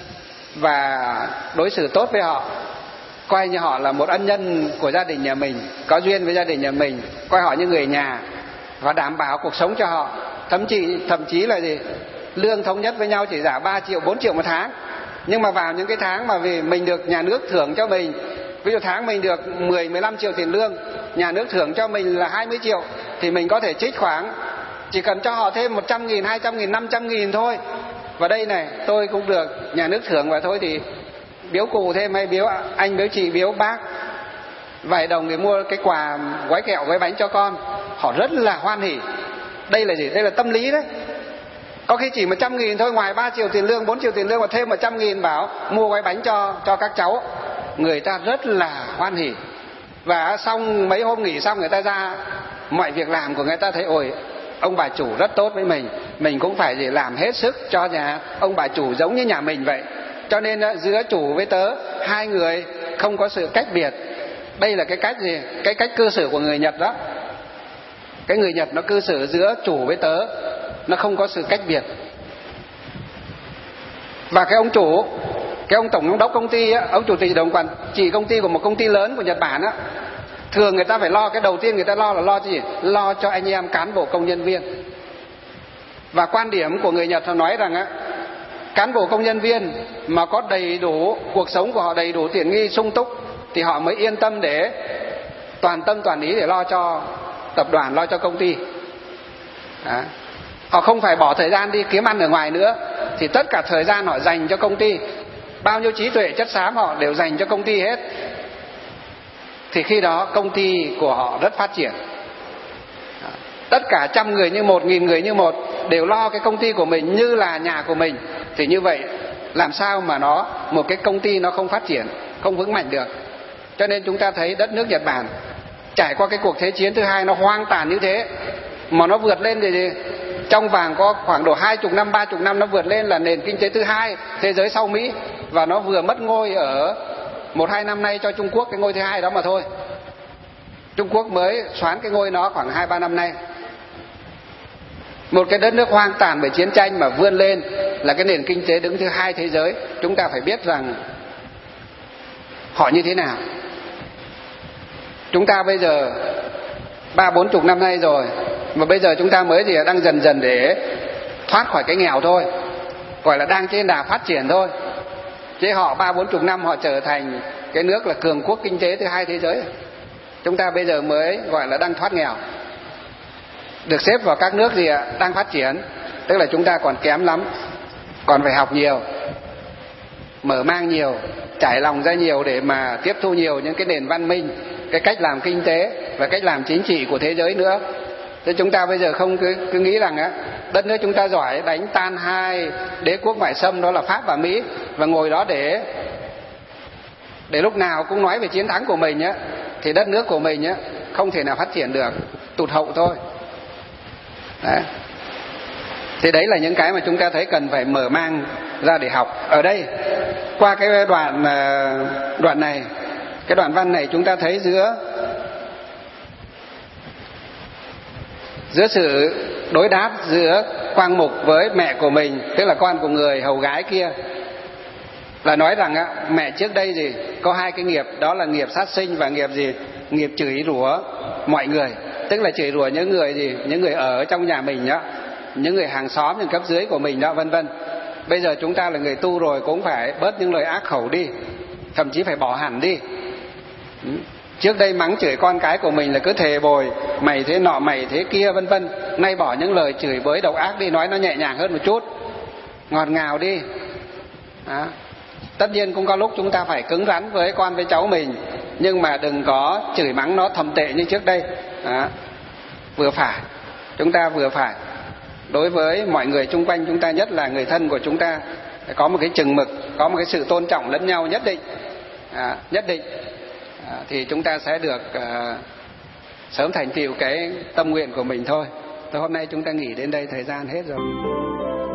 và đối xử tốt với họ, coi như họ là một ân nhân của gia đình nhà mình, có duyên với gia đình nhà mình, coi họ như người nhà và đảm bảo cuộc sống cho họ. Thậm chí thậm chí là gì, lương thống nhất với nhau chỉ trả ba triệu bốn triệu một tháng, nhưng mà vào những cái tháng mà vì mình được nhà nước thưởng cho mình, ví dụ tháng mình được mười mười lăm triệu tiền lương, nhà nước thưởng cho mình là hai mươi triệu, thì mình có thể trích khoảng, chỉ cần cho họ thêm một trăm nghìn, hai trăm nghìn, năm trăm nghìn thôi. Và đây này, tôi cũng được nhà nước thưởng và thôi thì biếu cụ thêm, hay biếu anh, biếu chị, biếu bác vài đồng để mua cái quà gói kẹo gói bánh cho con, họ rất là hoan hỉ. Đây là gì? Đây là tâm lý đấy. Có khi chỉ một trăm nghìn thôi, ngoài ba triệu tiền lương, bốn triệu tiền lương mà thêm một trăm nghìn bảo mua gói bánh cho cho các cháu, người ta rất là hoan hỉ. Và xong mấy hôm nghỉ xong người ta ra mọi việc làm của người ta thấy ôi ông bà chủ rất tốt với mình, mình cũng phải gì làm hết sức cho nhà ông bà chủ giống như nhà mình vậy. Cho nên giữa chủ với tớ, hai người không có sự cách biệt. Đây là cái cách gì? Cái cách cư xử của người Nhật đó. Cái người Nhật nó cư xử giữa chủ với tớ, nó không có sự cách biệt. Và cái ông chủ, cái ông tổng giám đốc công ty á, ông chủ tịch đồng quản trị công ty của một công ty lớn của Nhật Bản á, thường người ta phải lo, cái đầu tiên người ta lo là lo gì? Lo cho anh em cán bộ công nhân viên. Và quan điểm của người Nhật họ nói rằng á, cán bộ công nhân viên mà có đầy đủ, cuộc sống của họ đầy đủ tiện nghi sung túc thì họ mới yên tâm để toàn tâm toàn ý để lo cho tập đoàn, lo cho công ty. Đó. Họ không phải bỏ thời gian đi kiếm ăn ở ngoài nữa, thì tất cả thời gian họ dành cho công ty, bao nhiêu trí tuệ chất xám họ đều dành cho công ty hết. Thì khi đó công ty của họ rất phát triển. Đó. Tất cả trăm người như một, nghìn người như một đều lo cái công ty của mình như là nhà của mình. Thì như vậy làm sao mà nó một cái công ty nó không phát triển, không vững mạnh được. Cho nên chúng ta thấy đất nước Nhật Bản trải qua cái cuộc thế chiến thứ hai nó hoang tàn như thế, mà nó vượt lên thì trong vàng có khoảng độ hai chục năm, ba chục năm nó vượt lên là nền kinh tế thứ hai thế giới sau Mỹ, và nó vừa mất ngôi ở một hai năm nay cho Trung Quốc, cái ngôi thứ hai đó mà thôi. Trung Quốc mới soán cái ngôi nó khoảng hai ba năm nay. Một cái đất nước hoang tàn bởi chiến tranh mà vươn lên là cái nền kinh tế đứng thứ hai thế giới. Chúng ta phải biết rằng họ như thế nào. Chúng ta bây giờ ba bốn chục năm nay rồi, mà bây giờ chúng ta mới thì đang dần dần để thoát khỏi cái nghèo thôi, gọi là đang trên đà phát triển thôi. Chứ họ ba bốn chục năm họ trở thành cái nước là cường quốc kinh tế thứ hai thế giới. Chúng ta bây giờ mới gọi là đang thoát nghèo, được xếp vào các nước gì ạ? Đang phát triển. Tức là chúng ta còn kém lắm, còn phải học nhiều, mở mang nhiều, trải lòng ra nhiều để mà tiếp thu nhiều những cái nền văn minh, cái cách làm kinh tế và cách làm chính trị của thế giới nữa. Thế chúng ta bây giờ không cứ, cứ nghĩ rằng á, đất nước chúng ta giỏi đánh tan hai đế quốc ngoại xâm đó là Pháp và Mỹ, và ngồi đó để để lúc nào cũng nói về chiến thắng của mình á, thì đất nước của mình á không thể nào phát triển được, tụt hậu thôi. Đấy. Thì đấy là những cái mà chúng ta thấy cần phải mở mang ra để học. Ở đây qua cái đoạn đoạn này, cái đoạn văn này, chúng ta thấy giữa giữa sự đối đáp giữa Quang Mục với mẹ của mình, tức là con của người hầu gái kia, là nói rằng á, mẹ trước đây gì có hai cái nghiệp, đó là nghiệp sát sinh và nghiệp gì, nghiệp chửi rủa mọi người, tức là chửi rủa những người gì, những người ở trong nhà mình đó, những người hàng xóm, những cấp dưới của mình đó, vân vân. Bây giờ chúng ta là người tu rồi cũng phải bớt những lời ác khẩu đi, thậm chí phải bỏ hẳn đi. Trước đây mắng chửi con cái của mình là cứ thề bồi, mày thế nọ mày thế kia vân vân. Nay bỏ những lời chửi bới độc ác đi, nói nó nhẹ nhàng hơn một chút, ngọt ngào đi. Đó. Tất nhiên cũng có lúc chúng ta phải cứng rắn với con với cháu mình, nhưng mà đừng có chửi mắng nó thậm tệ như trước đây. Đó. Vừa phải, chúng ta vừa phải. Đối với mọi người xung quanh chúng ta, nhất là người thân của chúng ta, có một cái chừng mực, có một cái sự tôn trọng lẫn nhau nhất định. À, nhất định à, thì chúng ta sẽ được à, sớm thành tựu cái tâm nguyện của mình thôi. Thôi hôm nay chúng ta nghỉ đến đây, thời gian hết rồi.